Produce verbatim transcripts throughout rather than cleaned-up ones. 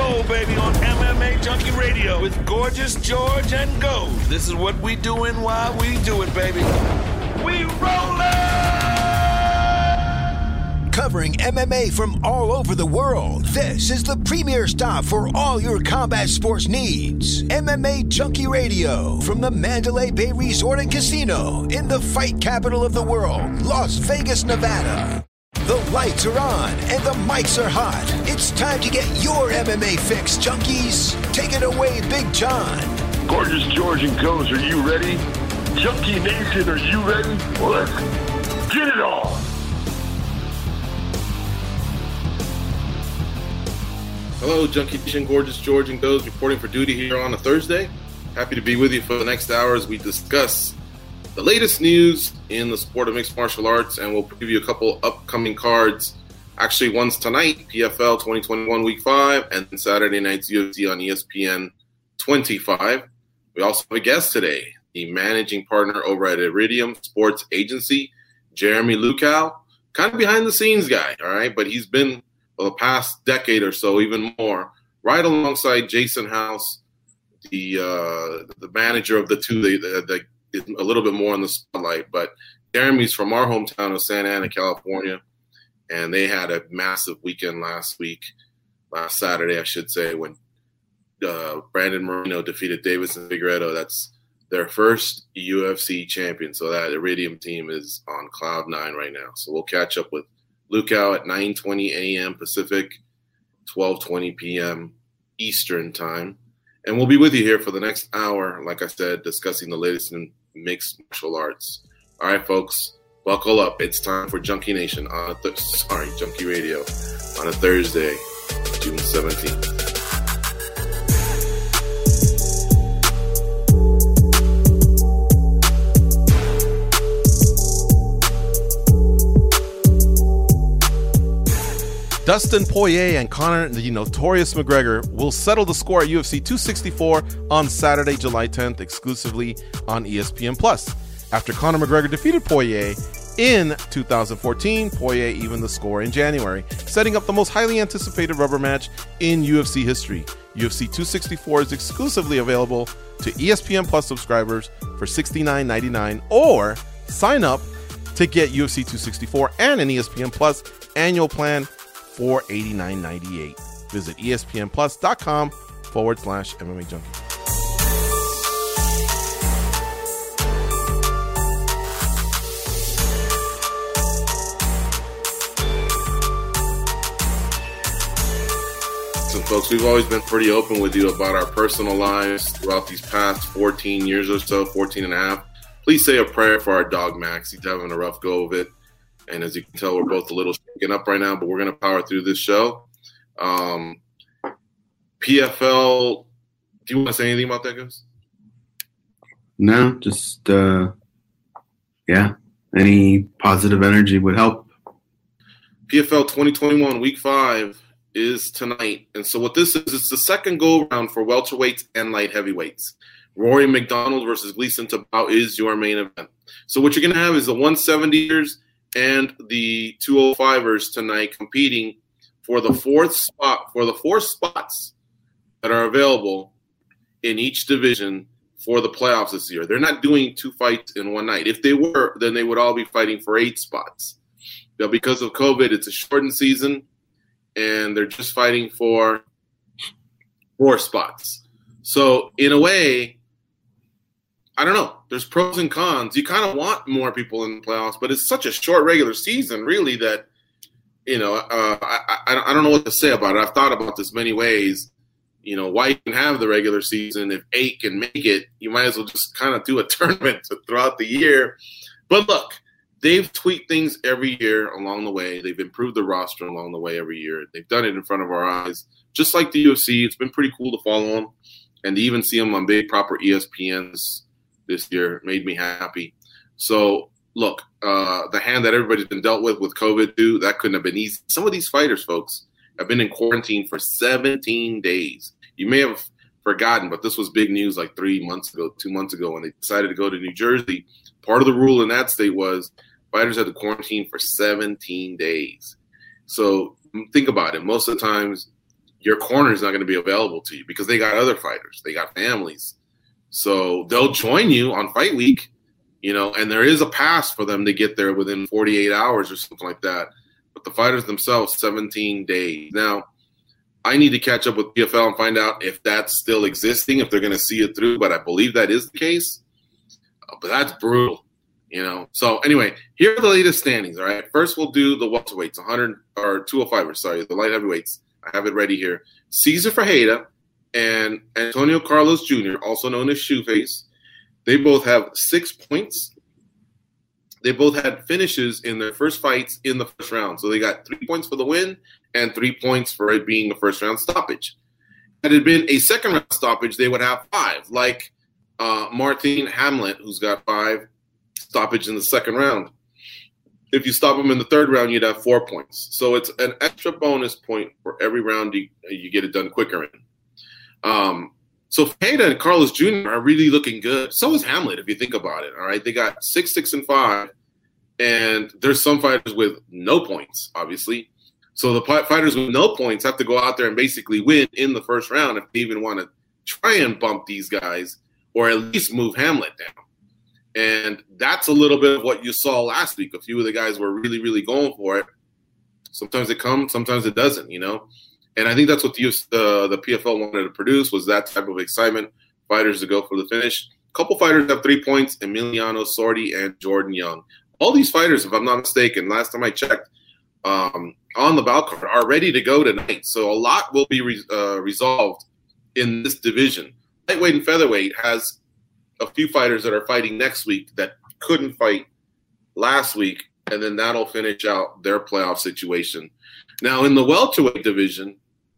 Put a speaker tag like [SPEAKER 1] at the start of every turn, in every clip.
[SPEAKER 1] roll, baby, on M M A Junkie Radio with Gorgeous George and Gold. This is what we doing while we do it, baby. We rollin'!
[SPEAKER 2] Covering M M A from all over the world, this is the premier stop for all your combat sports needs. M M A Junkie Radio from the Mandalay Bay Resort and Casino in the fight capital of the world, Las Vegas, Nevada. The lights are on and the mics are hot. It's time to get your M M A fix, junkies. Take it away, Big John.
[SPEAKER 3] Gorgeous George and Goes, are you ready? Junkie Nation, are you ready? Well, let's get it on.
[SPEAKER 4] Hello, Junkie Nation. Gorgeous George and Goes reporting for duty here on a Thursday. Happy to be with you for the next hour as we discuss the latest news in the sport of mixed martial arts, and we'll preview a couple upcoming cards. Actually, one's tonight, P F L twenty twenty-one Week five, and Saturday night's U F C on E S P N twenty-five. We also have a guest today, the managing partner over at Iridium Sports Agency, Jeremy Lukow. Kind of behind the scenes guy, all right? But he's been, for the past decade or so, even more, right alongside Jason House, the uh, the manager of the two that, that is a little bit more in the spotlight. But Jeremy's from our hometown of Santa Ana, California, and they had a massive weekend last week, last Saturday, I should say, when uh, Brandon Moreno defeated Davidson Figueiredo. That's their first U F C champion. So that Iridium team is on cloud nine right now. So we'll catch up with Lukow at nine twenty a.m. Pacific, twelve twenty p.m. Eastern time. And we'll be with you here for the next hour, like I said, discussing the latest in mixed martial arts. All right, folks, buckle up. It's time for Junkie Nation on a th- sorry, Junkie Radio on a Thursday, June seventeenth.
[SPEAKER 5] Dustin Poirier and Conor the Notorious McGregor will settle the score at U F C two sixty-four on Saturday, July tenth, exclusively on E S P N Plus. After Conor McGregor defeated Poirier in two thousand fourteen, Poirier evened the score in January, setting up the most highly anticipated rubber match in U F C history. U F C two sixty-four is exclusively available to E S P N Plus subscribers for sixty-nine ninety-nine, or sign up to get U F C two sixty-four and an E S P N Plus annual plan for eighty-nine ninety-eight. Visit espnplus.com forward slash MMA Junkie.
[SPEAKER 4] So, folks, we've always been pretty open with you about our personal lives throughout these past fourteen years or so, fourteen and a half. Please say a prayer for our dog, Max. He's having a rough go of it. And as you can tell, we're both a little shaken up right now, but we're going to power through this show. Um, P F L, do you want to say anything about that, guys?
[SPEAKER 6] No, just, uh, yeah, any positive energy would help.
[SPEAKER 4] P F L twenty twenty-one Week five is tonight. And so what this is, it's the second go-around for welterweights and light heavyweights. Rory McDonald versus Gleason Tibau is your main event. So what you're going to have is the one seventy-ers and the two oh fivers tonight competing for the fourth spot, for the four spots that are available in each division for the playoffs this year. They're not doing two fights in one night. If they were, then they would all be fighting for eight spots. But because of COVID, it's a shortened season, and they're just fighting for four spots. So in a way, I don't know. There's pros and cons. You kind of want more people in the playoffs, but it's such a short regular season, really, that, you know, uh, I, I, I don't know what to say about it. I've thought about this many ways. You know, why even have the regular season if eight can make it? You might as well just kind of do a tournament throughout the year. But look, they've tweaked things every year along the way. They've improved the roster along the way every year. They've done it in front of our eyes, just like the U F C. It's been pretty cool to follow them, and to even see them on big, proper E S P Ns this year made me happy. So, look, uh, the hand that everybody's been dealt with with COVID, too, that couldn't have been easy. Some of these fighters, folks, have been in quarantine for seventeen days. You may have forgotten, but this was big news like three months ago, two months ago, when they decided to go to New Jersey. Part of the rule in that state was fighters had to quarantine for seventeen days. So think about it. Most of the times your corner is not going to be available to you because they got other fighters. They got families. So they'll join you on fight week, you know, and there is a pass for them to get there within forty-eight hours or something like that. But the fighters themselves, seventeen days. Now, I need to catch up with P F L and find out if that's still existing, if they're going to see it through, but I believe that is the case. Uh, but that's brutal, you know. So anyway, here are the latest standings, all right? First, we'll do the welterweights, one hundred or two oh five, sorry, the light heavyweights. I have it ready here. Cesar Ferreira and Antonio Carlos Junior, also known as Shoeface, they both have six points. They both had finishes in their first fights in the first round. So they got three points for the win and three points for it being a first-round stoppage. Had it been a second-round stoppage, they would have five, like uh, Martin Hamlet, who's got five stoppage in the second round. If you stop him in the third round, you'd have four points. So it's an extra bonus point for every round you, you get it done quicker in. Um, so Ferreira and Carlos Junior are really looking good. So is Hamlet, if you think about it, all right? They got six, six, and five, and there's some fighters with no points, obviously. So the fighters with no points have to go out there and basically win in the first round if they even want to try and bump these guys or at least move Hamlet down. And that's a little bit of what you saw last week. A few of the guys were really, really going for it. Sometimes it comes, sometimes it doesn't, you know. And I think that's what the, uh, the P F L wanted to produce, was that type of excitement, fighters to go for the finish. A couple fighters have three points, Emiliano Sordi and Jordan Young. All these fighters, if I'm not mistaken, last time I checked, um, on the bout card are ready to go tonight. So a lot will be re- uh, resolved in this division. Lightweight and featherweight has a few fighters that are fighting next week that couldn't fight last week, and then that'll finish out their playoff situation. Now, in the welterweight division,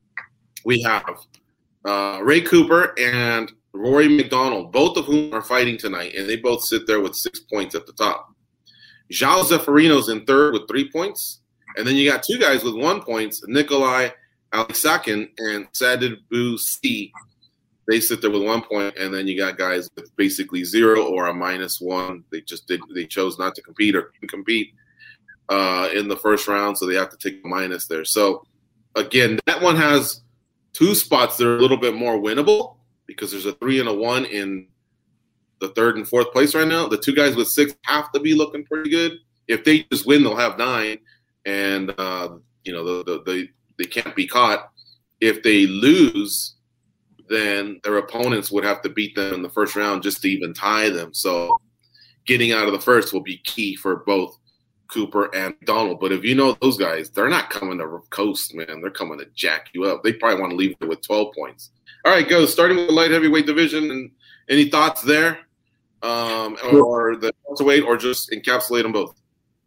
[SPEAKER 4] we have uh, Ray Cooper and Rory McDonald, both of whom are fighting tonight, and they both sit there with six points at the top. João Zeferino's in third with three points, and then you got two guys with one point, Nikolai Alexakin and Sadibou C. They sit there with one point, and then you got guys with basically zero or a minus one. They just did. They chose not to compete or couldn't compete uh, in the first round, so they have to take a minus there. So again, that one has two spots that are a little bit more winnable because there's a three and a one in the third and fourth place right now. The two guys with six have to be looking pretty good. If they just win, they'll have nine, and uh, you know the, the, the, they can't be caught. If they lose, then their opponents would have to beat them in the first round just to even tie them. So getting out of the first will be key for both Cooper and Donald. But if you know those guys, they're not coming to coast, man. They're coming to jack you up. They probably want to leave it with twelve points. All right, go. Starting with the light heavyweight division. And any thoughts there? Um, or the welterweight, or just encapsulate them both?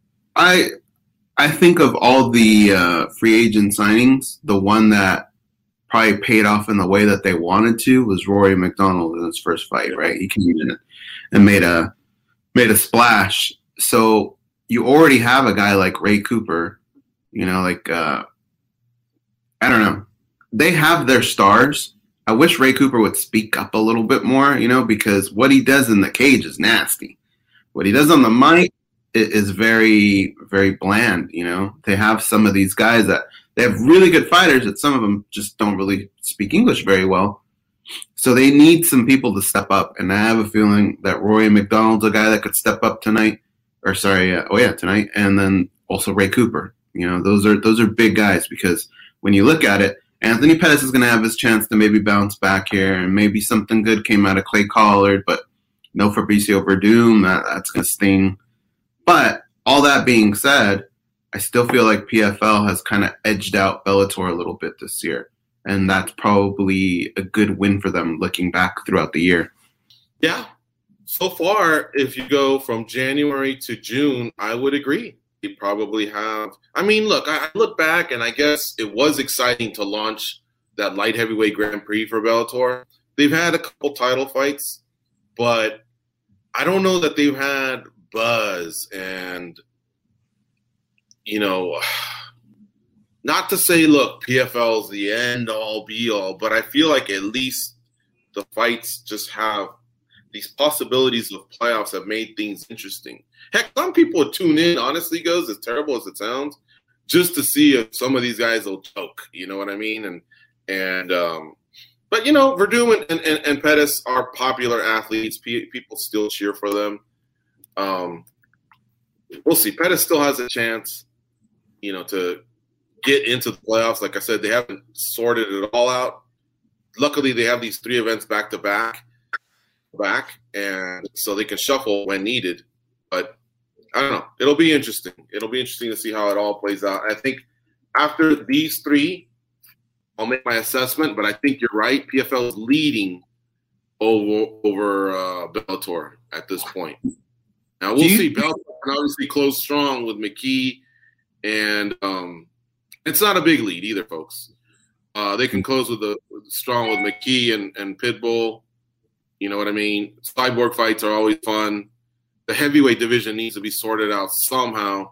[SPEAKER 6] I I think of all the uh, free agent signings, the one that probably paid off in the way that they wanted to was Rory McDonald in his first fight, right? He came in and made a made a splash. So you already have a guy like Ray Cooper, you know, like uh, I don't know. They have their stars. I wish Ray Cooper would speak up a little bit more, you know, because what he does in the cage is nasty. What he does on the mic is very, very bland, you know. They have some of these guys that they have really good fighters, that some of them just don't really speak English very well. So they need some people to step up. And I have a feeling that Rory McDonald's a guy that could step up tonight. Or sorry, uh, oh yeah, tonight. And then also Ray Cooper. You know, those are those are big guys, because when you look at it, Anthony Pettis is going to have his chance to maybe bounce back here, and maybe something good came out of Clay Collard, but no Fabricio Verdum, that, that's going to sting. But all that being said, I still feel like P F L has kind of edged out Bellator a little bit this year, and that's probably a good win for them looking back throughout the year.
[SPEAKER 4] Yeah. So far, if you go from January to June, I would agree. You probably have – I mean, look, I look back, and I guess it was exciting to launch that light heavyweight Grand Prix for Bellator. They've had a couple title fights, but I don't know that they've had buzz and, you know, not to say, look, P F L is the end-all, be-all, but I feel like at least the fights just have these possibilities of playoffs have made things interesting. Heck, some people would tune in, honestly, goes, as terrible as it sounds, just to see if some of these guys will choke, you know what I mean? And And um, but you know, Verdum and, and, and Pettis are popular athletes. P- people still cheer for them. Um, we'll see. Pettis still has a chance, you know, to get into the playoffs. Like I said, they haven't sorted it all out. Luckily, they have these three events back to back, back, and so they can shuffle when needed. But I don't know. It'll be interesting. It'll be interesting to see how it all plays out. I think after these three, I'll make my assessment. But I think you're right. P F L is leading over over uh, Bellator at this point. Now we'll see. Bellator can obviously close strong with McKee, and um, it's not a big lead either, folks. Uh, they can close with the with strong with McKee and, and Pitbull. You know what I mean? Cyborg fights are always fun. The heavyweight division needs to be sorted out somehow.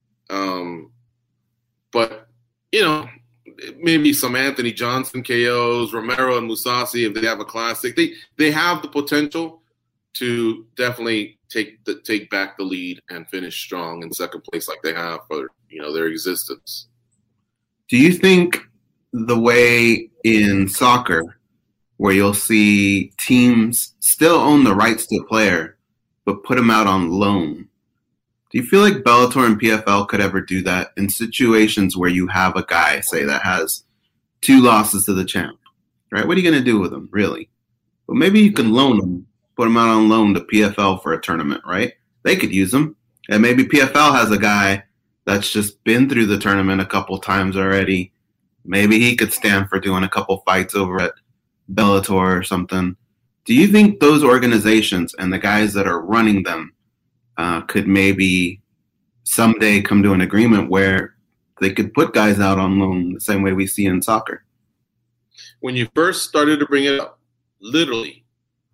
[SPEAKER 4] Um, but, you know, maybe some Anthony Johnson K Os, Romero and Mousasi, if they have a classic. They they have the potential to definitely take the, take back the lead and finish strong in second place like they have for, you know, their existence.
[SPEAKER 6] Do you think the way in soccer where you'll see teams still own the rights to a player but put them out on loan, do you feel like Bellator and P F L could ever do that in situations where you have a guy, say, that has two losses to the champ, right? What are you going to do with him, really? But maybe you can loan him, put him out on loan to P F L for a tournament, right? They could use him. And maybe P F L has a guy that's just been through the tournament a couple times already. Maybe he could stand for doing a couple fights over at Bellator or something. Do you think those organizations and the guys that are running them uh, could maybe someday come to an agreement where they could put guys out on loan the same way we see in soccer?
[SPEAKER 4] When you first started to bring it up, literally.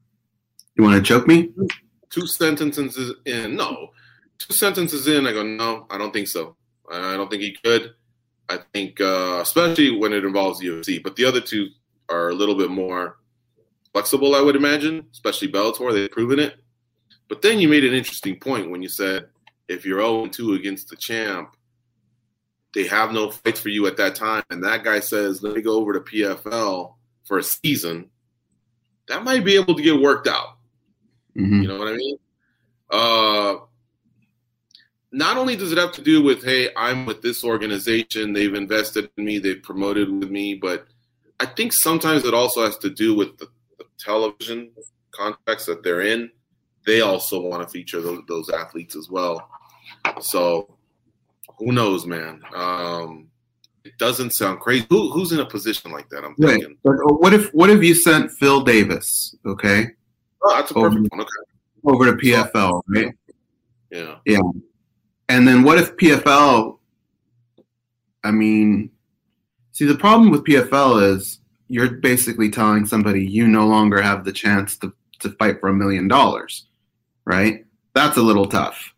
[SPEAKER 6] You want to choke me?
[SPEAKER 4] Two sentences in. No. Two sentences in, I go, no, I don't think so. I don't think he could. I think, uh, especially when it involves the U F C. But the other two are a little bit more flexible, I would imagine, especially Bellator. They've proven it. But then you made an interesting point when you said if you're oh and two against the champ, they have no fights for you at that time, and that guy says, let me go over to P F L for a season, that might be able to get worked out. Mm-hmm. You know what I mean? Uh, not only does it have to do with, hey, I'm with this organization, they've invested in me, they've promoted with me, but I think sometimes it also has to do with the, the television context that they're in. They also want to feature those, those athletes as well. So who knows, man? Um, it doesn't sound crazy. Who, who's in a position like that? I'm thinking.
[SPEAKER 6] Right. But what if what if you sent Phil Davis? Okay,
[SPEAKER 4] oh, that's a perfect
[SPEAKER 6] over,
[SPEAKER 4] one. Okay,
[SPEAKER 6] over to P F L, right?
[SPEAKER 4] Yeah,
[SPEAKER 6] yeah. And then what if P F L? I mean, see, the problem with P F L is you're basically telling somebody you no longer have the chance to to fight for a million dollars, right? That's a little tough.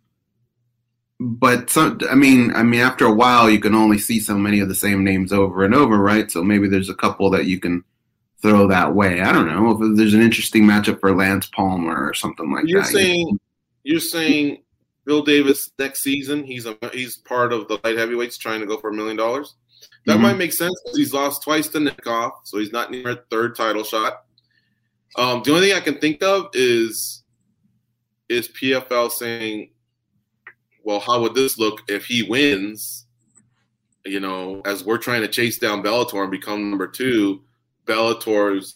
[SPEAKER 6] But so, I mean, I mean, after a while, you can only see so many of the same names over and over, right? So maybe there's a couple that you can throw that way. I don't know if there's an interesting matchup for Lance Palmer or something like
[SPEAKER 4] you're
[SPEAKER 6] that.
[SPEAKER 4] Saying, you're saying Bill Davis next season, he's a he's part of the light heavyweights trying to go for a million dollars. That mm-hmm. might make sense because he's lost twice to Nikoff, so he's not near a third title shot. Um, the only thing I can think of is is P F L saying, well, how would this look if he wins, you know, as we're trying to chase down Bellator and become number two, Bellator's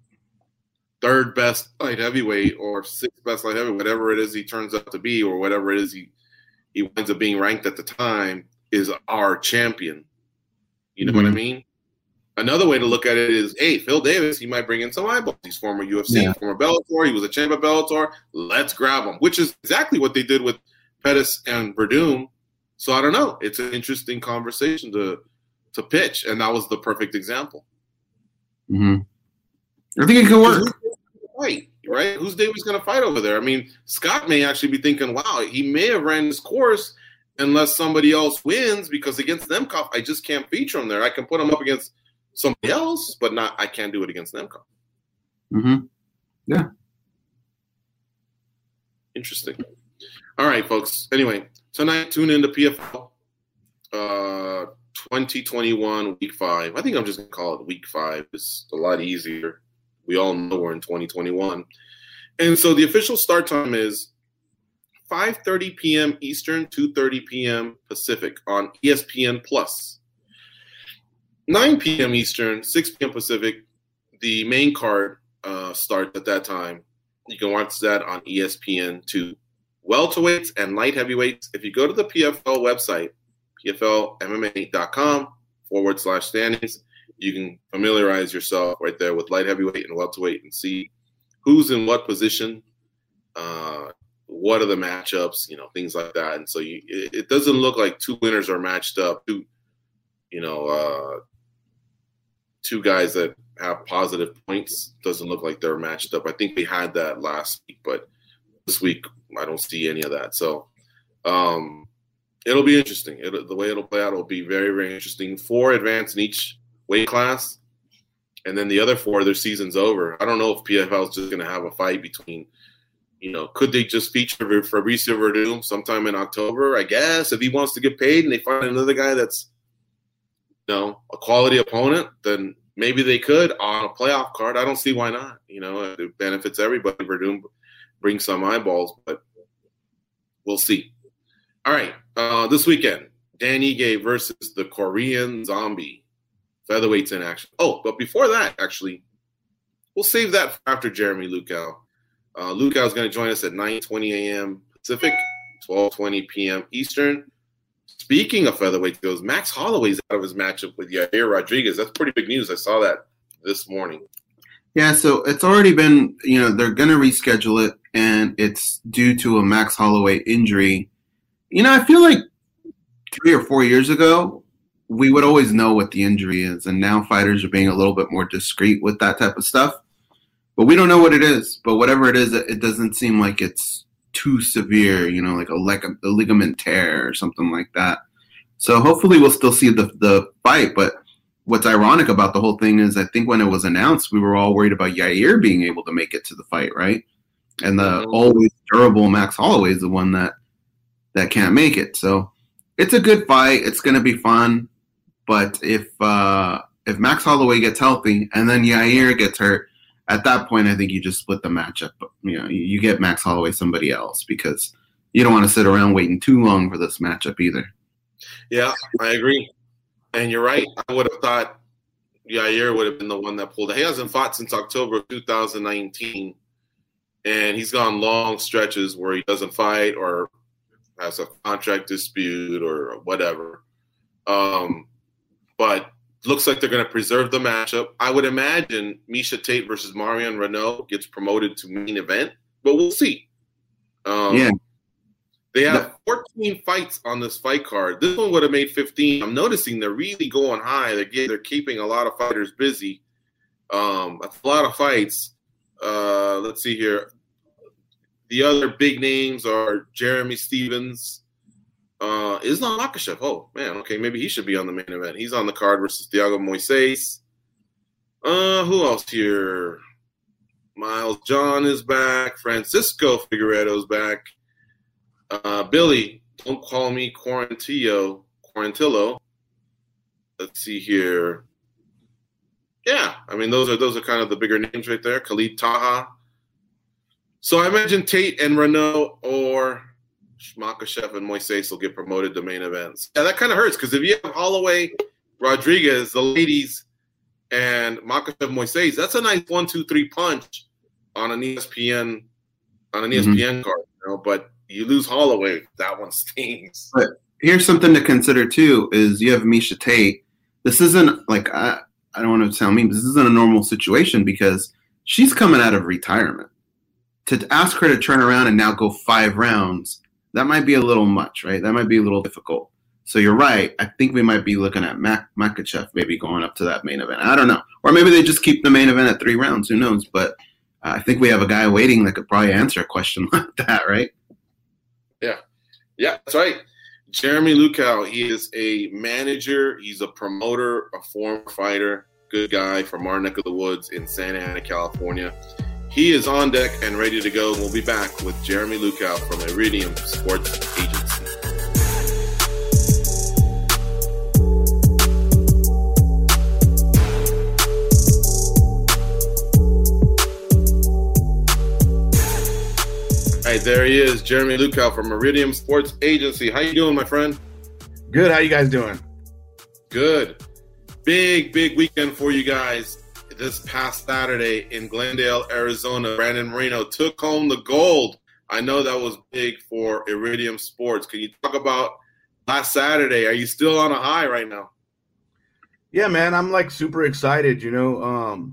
[SPEAKER 4] third best light heavyweight or sixth best light heavyweight, whatever it is he turns out to be, or whatever it is he, he winds up being ranked at the time, is our champion. You know mm-hmm. what I mean? Another way to look at it is, hey, Phil Davis, he might bring in some eyeballs. He's former U F C, yeah. former Bellator. He was a champ at Bellator. Let's grab him, which is exactly what they did with Pettis and Verdum. So I don't know. It's an interesting conversation to to pitch, and that was the perfect example.
[SPEAKER 6] Mm-hmm. I think it could work.
[SPEAKER 4] Fight, right? Who's Davis going to fight over there? I mean, Scott may actually be thinking, wow, he may have ran his course unless somebody else wins, because against Nemkov, I just can't feature him there. I can put him up against somebody else, but not. I can't do it against Nemkov.
[SPEAKER 6] Mm-hmm. Yeah.
[SPEAKER 4] Interesting. All right, folks. Anyway, tonight, tune in to P F L. Uh, twenty twenty-one Week five. I think I'm just going to call it Week five. It's a lot easier. We all know we're in twenty twenty-one. And so the official start time is five thirty p.m. Eastern, two thirty p.m. Pacific on E S P N Plus. nine p.m. Eastern, six p.m. Pacific, the main card uh, starts at that time. You can watch that on E S P N two. Welterweights and light heavyweights. If you go to the P F L website, P F L M M A dot com forward slash standings, you can familiarize yourself right there with light heavyweight and welterweight and see who's in what position, uh, what are the matchups, you know, things like that. And so you, it, it doesn't look like two winners are matched up, two, you know, uh, two guys that have positive points. Doesn't look like they're matched up. I think we had that last week, but this week I don't see any of that. So um, it'll be interesting. It'll, the way it'll play out will be very, very interesting. Four advance in each weight class, and then the other four, their season's over. I don't know if P F L is just going to have a fight between, you know, could they just feature Fabricio Verdum sometime in October? I guess if he wants to get paid and they find another guy that's, you know, a quality opponent, then maybe they could on a playoff card. I don't see why not. You know, it benefits everybody. Verdum brings some eyeballs, but we'll see. All right, uh, this weekend, Dan Ige versus the Korean Zombie. Featherweights in action. Oh, but before that, actually, we'll save that for after Jeremy Lukow. Uh, Lukow is going to join us at nine twenty a.m. Pacific, twelve twenty p.m. Eastern. Speaking of featherweight goes, Max Holloway's out of his matchup with Yair Rodriguez. That's pretty big news. I saw that this morning.
[SPEAKER 6] Yeah, so it's already been, you know, they're going to reschedule it, and it's due to a Max Holloway injury. You know, I feel like three or four years ago, we would always know what the injury is, and now fighters are being a little bit more discreet with that type of stuff. But we don't know what it is. But whatever it is, it doesn't seem like it's too severe, you know, like a, like a, a ligament tear or something like that. So hopefully we'll still see the the fight. But what's ironic about the whole thing is I think when it was announced, we were all worried about Yair being able to make it to the fight, right? And the always durable Max Holloway is the one that, that can't make it. So it's a good fight. It's going to be fun. But if uh, if Max Holloway gets healthy and then Yair gets hurt, at that point, I think you just split the matchup. You know, you get Max Holloway somebody else because you don't want to sit around waiting too long for this matchup either.
[SPEAKER 4] Yeah, I agree. And you're right. I would have thought Yair would have been the one that pulled it. He hasn't fought since October of two thousand nineteen, and he's gone long stretches where he doesn't fight or has a contract dispute or whatever. Um, but looks like they're going to preserve the matchup. I would imagine Miesha Tate versus Marion Renault gets promoted to main event, but we'll see. Um,
[SPEAKER 6] yeah.
[SPEAKER 4] They have fourteen fights on this fight card. This one would have made fifteen. I'm noticing they're really going high. They're, getting, they're keeping a lot of fighters busy. Um, a lot of fights. Uh, let's see here. The other big names are Jeremy Stevens. Uh, Islam Makhachev. Oh, man. Okay, maybe he should be on the main event. He's on the card versus Thiago Moises. Uh, who else here? Miles John is back. Francisco Figueiredo's back. Uh, Billy, don't call me Quarantillo. Quarantillo. Let's see here. Yeah, I mean, those are those are kind of the bigger names right there. Khalid Taha. So I imagine Tate and Renault or Makhachev and Moises will get promoted to main events. Yeah, that kind of hurts because if you have Holloway, Rodriguez, the ladies, and Makhachev, Moises, that's a nice one, two, three punch on an E S P N on an mm-hmm. E S P N card. You know, but you lose Holloway, that one stings.
[SPEAKER 6] But here's something to consider too: is you have Miesha Tate. This isn't like I, I don't want to sound mean, but this isn't a normal situation because she's coming out of retirement. To ask her to turn around and now go five rounds, that might be a little much, right? That might be a little difficult. So you're right. I think we might be looking at Mak- Makhachev maybe going up to that main event. I don't know. Or maybe they just keep the main event at three rounds. Who knows? But uh, I think we have a guy waiting that could probably answer a question like that, right?
[SPEAKER 4] Yeah. Yeah, that's right. Jeremy Lukow, he is a manager. He's a promoter, a former fighter, good guy from our neck of the woods in Santa Ana, California. He is on deck and ready to go. We'll be back with Jeremy Lukow from Iridium Sports Agency. right, there he is, Jeremy Lukow from Iridium Sports Agency. How you doing, my friend?
[SPEAKER 7] Good. How you guys doing?
[SPEAKER 4] Good. Big, big weekend for you guys. This past Saturday in Glendale, Arizona, Brandon Moreno took home the gold. I know that was big for Iridium Sports. Can you talk about last Saturday? Are you still on a high right now?
[SPEAKER 7] Yeah, man, I'm like super excited. You know, um,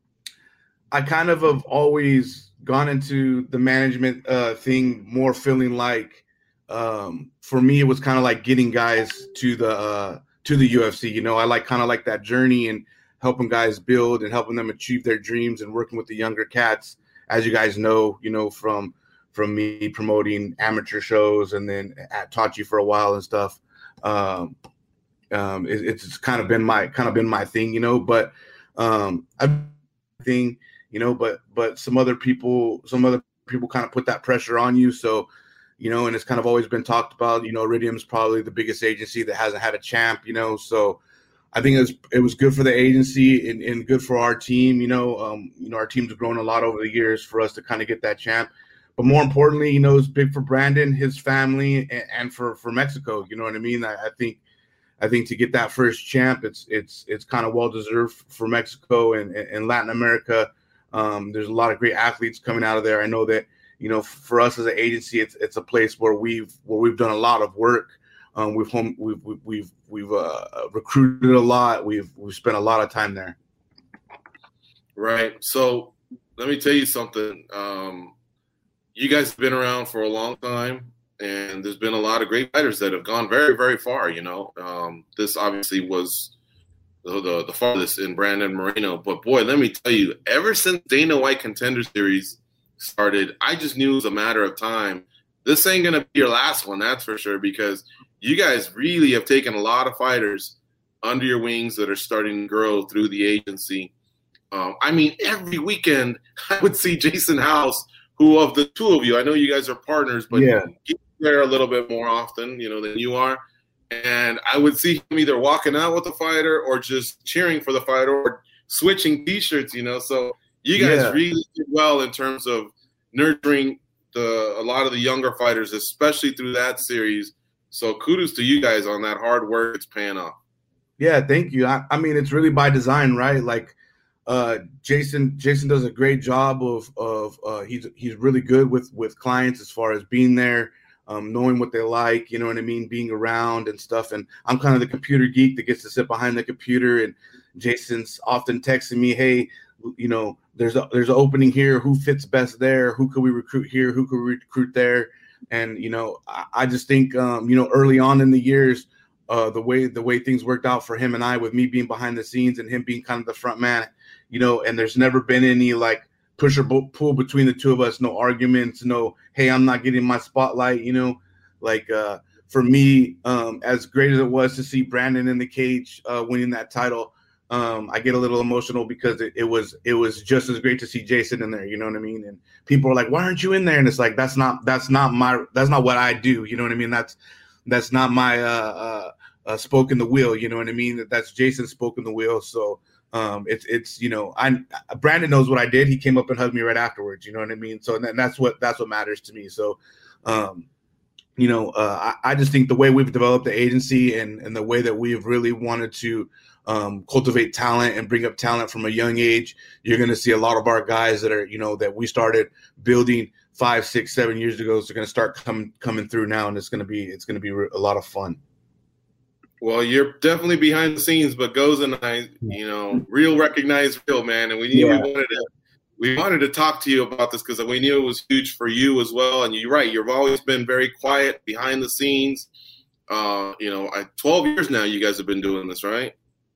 [SPEAKER 7] I kind of have always gone into the management uh, thing more feeling like, um, for me, it was kind of like getting guys to the uh, to the U F C. You know, I like kind of like that journey and helping guys build and helping them achieve their dreams and working with the younger cats. As you guys know, you know, from from me promoting amateur shows and then at Tachi for a while and stuff. Um, um, it, it's kind of been my kind of been my thing, you know, but um, I think, you know, but but some other people, some other people kind of put that pressure on you. So, you know, and it's kind of always been talked about, you know, Iridium's probably the biggest agency that hasn't had a champ, you know, so I think it was, it was good for the agency and, and good for our team. You know, um, you know, our team's grown a lot over the years for us to kind of get that champ. But more importantly, you know, it's big for Brandon, his family, and, and for, for Mexico. You know what I mean? I, I think, I think to get that first champ, it's it's it's kind of well deserved for Mexico and, and Latin America. Um, there's a lot of great athletes coming out of there. I know that, you know, for us as an agency, it's it's a place where we've where we've done a lot of work. Um, we've home we've we've we've, we've uh, recruited a lot. We've we've spent a lot of time there.
[SPEAKER 4] Right. So let me tell you something. Um, you guys have been around for a long time, and there's been a lot of great fighters that have gone very, very far. You know, um, this obviously was the, the the farthest in Brandon Moreno. But boy, let me tell you, ever since Dana White Contender Series started, I just knew it was a matter of time. This ain't gonna be your last one, that's for sure, because you guys really have taken a lot of fighters under your wings that are starting to grow through the agency. Um, I mean, every weekend I would see Jason House, who of the two of you, I know you guys are partners, but
[SPEAKER 7] yeah,
[SPEAKER 4] he's there a little bit more often, you know, than you are. And I would see him either walking out with the fighter or just cheering for the fighter or switching T-shirts, you know. So you guys
[SPEAKER 7] yeah.
[SPEAKER 4] really did well in terms of nurturing the a lot of the younger fighters, especially through that series. So kudos to you guys on that hard work. It's paying off.
[SPEAKER 7] Yeah, thank you. I, I mean, it's really by design, right? Like uh, Jason, Jason does a great job of of uh, he's he's really good with with clients as far as being there, um, knowing what they like. You know what I mean? Being around and stuff. And I'm kind of the computer geek that gets to sit behind the computer. And Jason's often texting me, "Hey, you know, there's a there's an opening here. Who fits best there? Who could we recruit here? Who could we recruit there?" And, you know, I, I just think, um, you know, early on in the years, uh, the way the way things worked out for him and I, with me being behind the scenes and him being kind of the front man, you know, and there's never been any like push or pull between the two of us. No arguments. No, hey, I'm not getting my spotlight. You know, like uh, for me, um, as great as it was to see Brandon in the cage uh, winning that title, Um, I get a little emotional because it, it was it was just as great to see Jason in there, you know what I mean? And people are like, "Why aren't you in there?" And it's like, that's not that's not my that's not what I do, you know what I mean? That's that's not my uh, uh, uh, spoke in the wheel, you know what I mean? That's Jason's spoke in the wheel. So um, it's it's you know, I Brandon knows what I did. He came up and hugged me right afterwards, you know what I mean? So and that's what that's what matters to me. So. Um, You know, uh, I, I just think the way we've developed the agency and, and the way that we've really wanted to um, cultivate talent and bring up talent from a young age, you're going to see a lot of our guys that are, you know, that we started building five, six, seven years ago. So they're going to start coming coming through now, and it's going to be it's going to be a lot of fun.
[SPEAKER 4] Well, you're definitely behind the scenes, but Goes and I, you know, real recognize real, man, and we knew yeah. we wanted to. We wanted to talk to you about this because we knew it was huge for you as well. And you're right. You've always been very quiet behind the scenes. Uh, you know, I, twelve years now you guys have been doing this, right?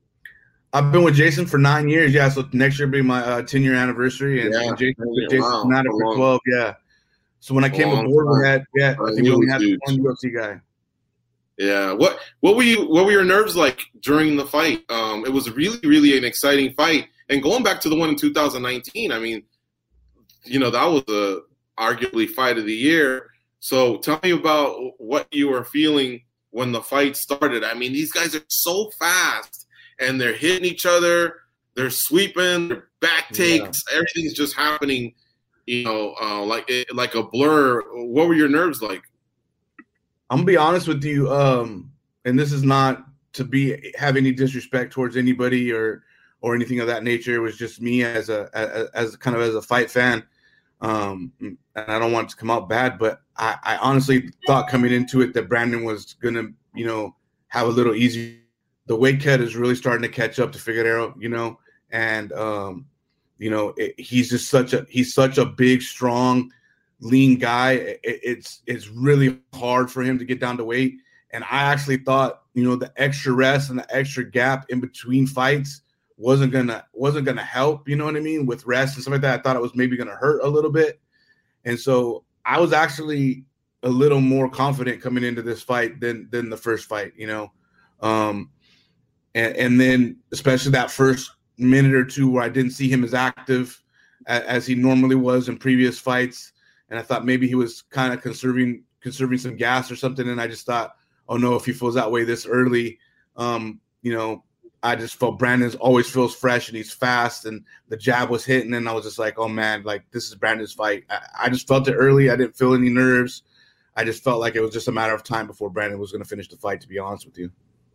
[SPEAKER 7] I've been with Jason for nine years. Yeah. So next year will be my uh, ten-year anniversry. And,
[SPEAKER 4] yeah.
[SPEAKER 7] and Jason,
[SPEAKER 4] yeah.
[SPEAKER 7] Jason's
[SPEAKER 4] wow.
[SPEAKER 7] had it for twelve. Yeah. So when I came aboard with that, yeah, I think we only had one U F C guy.
[SPEAKER 4] Yeah. What What were you? What were your nerves like during the fight? Um, it was really, really an exciting fight. And going back to the one in two thousand nineteen, I mean, you know, that was a arguably fight of the year. So tell me about what you were feeling when the fight started. I mean, these guys are so fast and they're hitting each other. They're sweeping, they're back takes. Yeah. Everything's just happening you know, uh, like it, like a blur. What were your nerves like?
[SPEAKER 7] I'm gonna be honest with you, um, and this is not to be have any disrespect towards anybody or or anything of that nature. It was just me as a as, as kind of as a fight fan, um, and I don't want it to come out bad, but I, I honestly thought coming into it that Brandon was gonna, you know, have a little easier. The weight cut is really starting to catch up to Figueiredo, you know, and um, you know it, he's just such a he's such a big, strong, lean guy. It, it's it's really hard for him to get down to weight. And I actually thought, you know, the extra rest and the extra gap in between fights wasn't gonna wasn't gonna help. You know what I mean? With rest and stuff like that, I thought it was maybe gonna hurt a little bit. And so I was actually a little more confident coming into this fight than than the first fight. You know, um, and, and then especially that first minute or two where I didn't see him as active as, as he normally was in previous fights. And I thought maybe he was kind of conserving conserving some gas or something. And I just thought, oh no, if he feels that way this early, um, you know, I just felt Brandon's always feels fresh and he's fast and the jab was hitting. And I was just like, oh man, like this is Brandon's fight. I, I just felt it early. I didn't feel any nerves. I just felt like it was just a matter of time before Brandon was going to finish the fight, to be honest with you.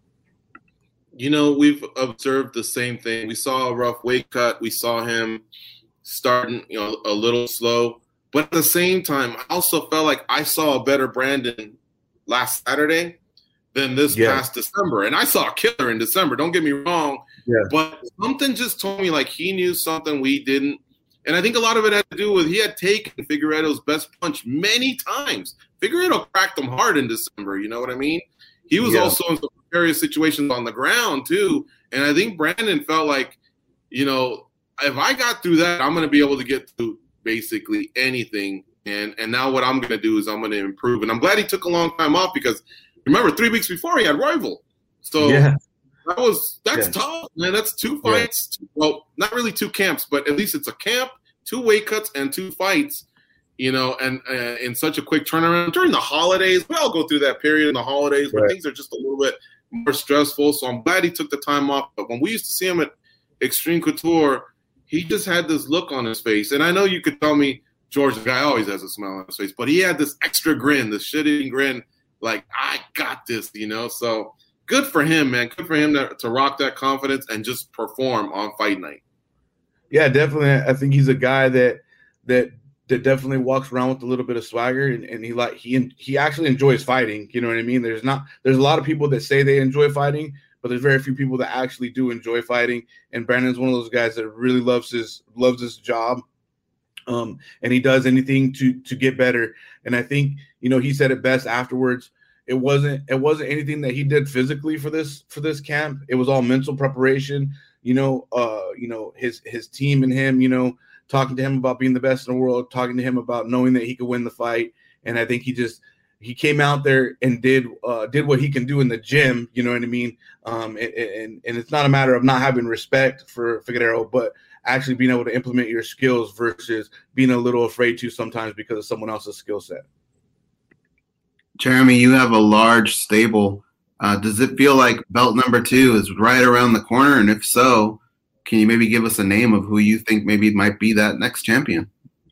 [SPEAKER 4] You know, we've observed the same thing. We saw a rough weight cut. We saw him starting, you know, a little slow. But at the same time, I also felt like I saw a better Brandon last Saturday than this
[SPEAKER 7] yeah.
[SPEAKER 4] past December. And I saw a killer in December, don't get me wrong.
[SPEAKER 7] Yeah.
[SPEAKER 4] But something just told me like he knew something we didn't. And I think a lot of it had to do with he had taken Figueiredo's best punch many times. Figueiredo cracked him hard in December, you know what I mean? He was
[SPEAKER 7] yeah.
[SPEAKER 4] also in some precarious situations on the ground too. And I think Brandon felt like, you know, if I got through that, I'm going to be able to get through basically anything. And and now what I'm going to do is I'm going to improve. And I'm glad he took a long time off because remember three weeks before he had Rival. So
[SPEAKER 7] yeah.
[SPEAKER 4] that was that's
[SPEAKER 7] yeah.
[SPEAKER 4] tough, man. That's two fights. Yeah. Well, not really two camps, but at least it's a camp, two weight cuts, and two fights. You know, and uh, in such a quick turnaround during the holidays. We all go through that period in the holidays where
[SPEAKER 7] right.
[SPEAKER 4] things are just a little bit more stressful. So I'm glad he took the time off. But when we used to see him at Extreme Couture, he just had this look on his face. And I know you could tell me, George, the guy always has a smile on his face, but he had this extra grin, this shit-eating grin, like, I got this, you know? So good for him, man. Good for him to, to rock that confidence and just perform on fight night.
[SPEAKER 7] Yeah, definitely. I think he's a guy that that that definitely walks around with a little bit of swagger, and, and he like he he actually enjoys fighting. You know what I mean? There's not there's a lot of people that say they enjoy fighting, but there's very few people that actually do enjoy fighting. And Brandon's one of those guys that really loves his loves his job, um, and he does anything to to get better. And I think you know he said it best afterwards. It wasn't it wasn't anything that he did physically for this for this camp. It was all mental preparation. You know, uh, you know his his team and him. You know. Talking to him about being the best in the world, talking to him about knowing that he could win the fight. And I think he just, he came out there and did, uh, did what he can do in the gym. You know what I mean? Um, and, and, and it's not a matter of not having respect for Figueiredo, but actually being able to implement your skills versus being a little afraid to sometimes because of someone else's skill set.
[SPEAKER 6] Jeremy, you have a large stable. Uh, does it feel like belt number two is right around the corner? And if so, can you maybe give us a name of who you think maybe might be that next champion?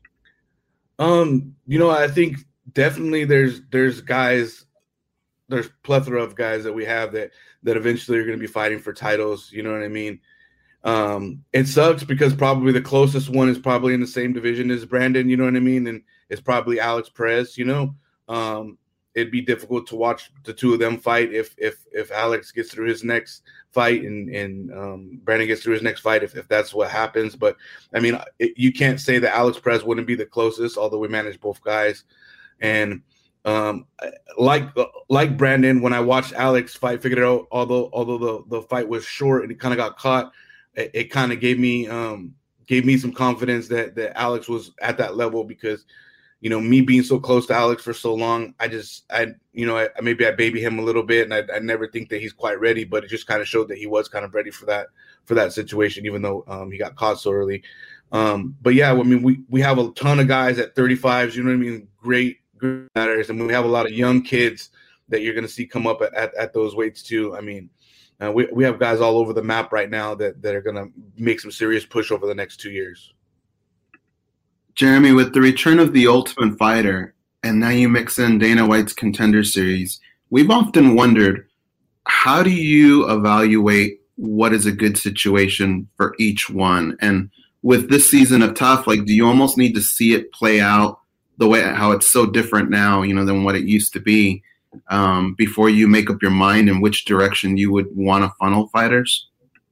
[SPEAKER 7] Um, you know, I think definitely there's there's guys, there's plethora of guys that we have that that eventually are going to be fighting for titles. You know what I mean? Um, it sucks because probably the closest one is probably in the same division as Brandon. You know what I mean? And it's probably Alex Perez. You know, um, it'd be difficult to watch the two of them fight if if if Alex gets through his next fight and and um, Brandon gets through his next fight if, if that's what happens. But I mean, it, you can't say that Alex Perez wouldn't be the closest, although we manage both guys. And um, like like Brandon, when I watched Alex fight Figueiredo, although although the, the fight was short and he kind of got caught, it, it kind of gave me um, gave me some confidence that that Alex was at that level because. You know, me being so close to Alex for so long, I just, I, you know, I, maybe I baby him a little bit, and I, I never think that he's quite ready. But it just kind of showed that he was kind of ready for that, for that situation, even though um, he got caught so early. Um, but yeah, I mean, we we have a ton of guys at thirty-fives. You know what I mean? Great, great matters, and we have a lot of young kids that you're going to see come up at, at, at those weights too. I mean, uh, we we have guys all over the map right now that that are going to make some serious push over the next two years.
[SPEAKER 6] Jeremy, with the return of The Ultimate Fighter, and now you mix in Dana White's Contender Series, we've often wondered, how do you evaluate what is a good situation for each one? And with this season of Tough, like, do you almost need to see it play out the way how it's so different now, you know, than what it used to be, um, before you make up your mind in which direction you would want to funnel fighters?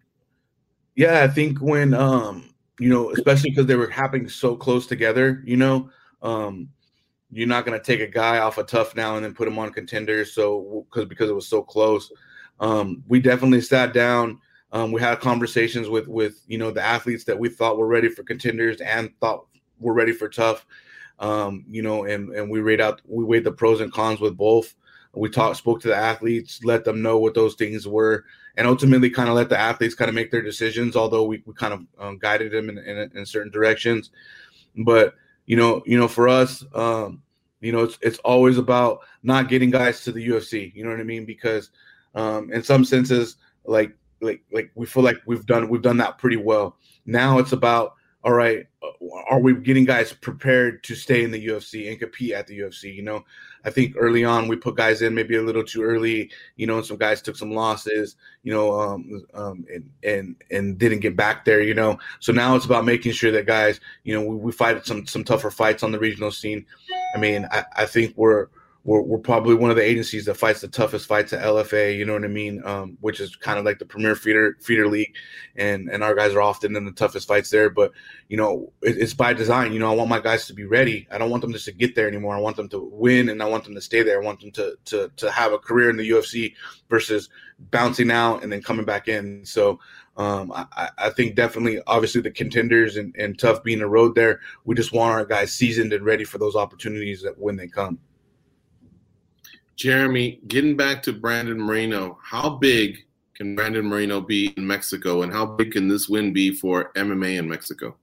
[SPEAKER 7] Yeah, I think when, um, you know, especially because they were happening so close together, you know, um, you're not going to take a guy off of Tough now and then put him on Contender. So because because it was so close, um, we definitely sat down. Um, we had conversations with with you know the athletes that we thought were ready for Contenders and thought were ready for Tough. Um, you know, and and we weighed out we weighed the pros and cons with both. We talked, spoke to the athletes, let them know what those things were, and ultimately kind of let the athletes kind of make their decisions. Although we, we kind of um, guided them in, in in certain directions, but you know, you know, for us, um, you know, it's it's always about not getting guys to the U F C. You know what I mean? Because um, in some senses, like like like we feel like we've done we've done that pretty well. Now it's about, all right, are we getting guys prepared to stay in the U F C and compete at the U F C? You know, I think early on we put guys in maybe a little too early, you know, and some guys took some losses, you know, um, um, and, and, and didn't get back there, you know. So now it's about making sure that guys, you know, we, we fight some, some tougher fights on the regional scene. I mean, I, I think we're, We're, we're probably one of the agencies that fights the toughest fights at L F A, you know what I mean, um, which is kind of like the premier feeder feeder league, and and our guys are often in the toughest fights there. But, you know, it, it's by design. You know, I want my guys to be ready. I don't want them just to get there anymore. I want them to win, and I want them to stay there. I want them to to to have a career in the U F C versus bouncing out and then coming back in. So um, I, I think definitely, obviously, the Contenders and, and Tough being the road there, we just want our guys seasoned and ready for those opportunities that when they come.
[SPEAKER 4] Jeremy, getting back to Brandon Moreno, how big can Brandon Moreno be in Mexico, and how big can this win be for M M A in Mexico?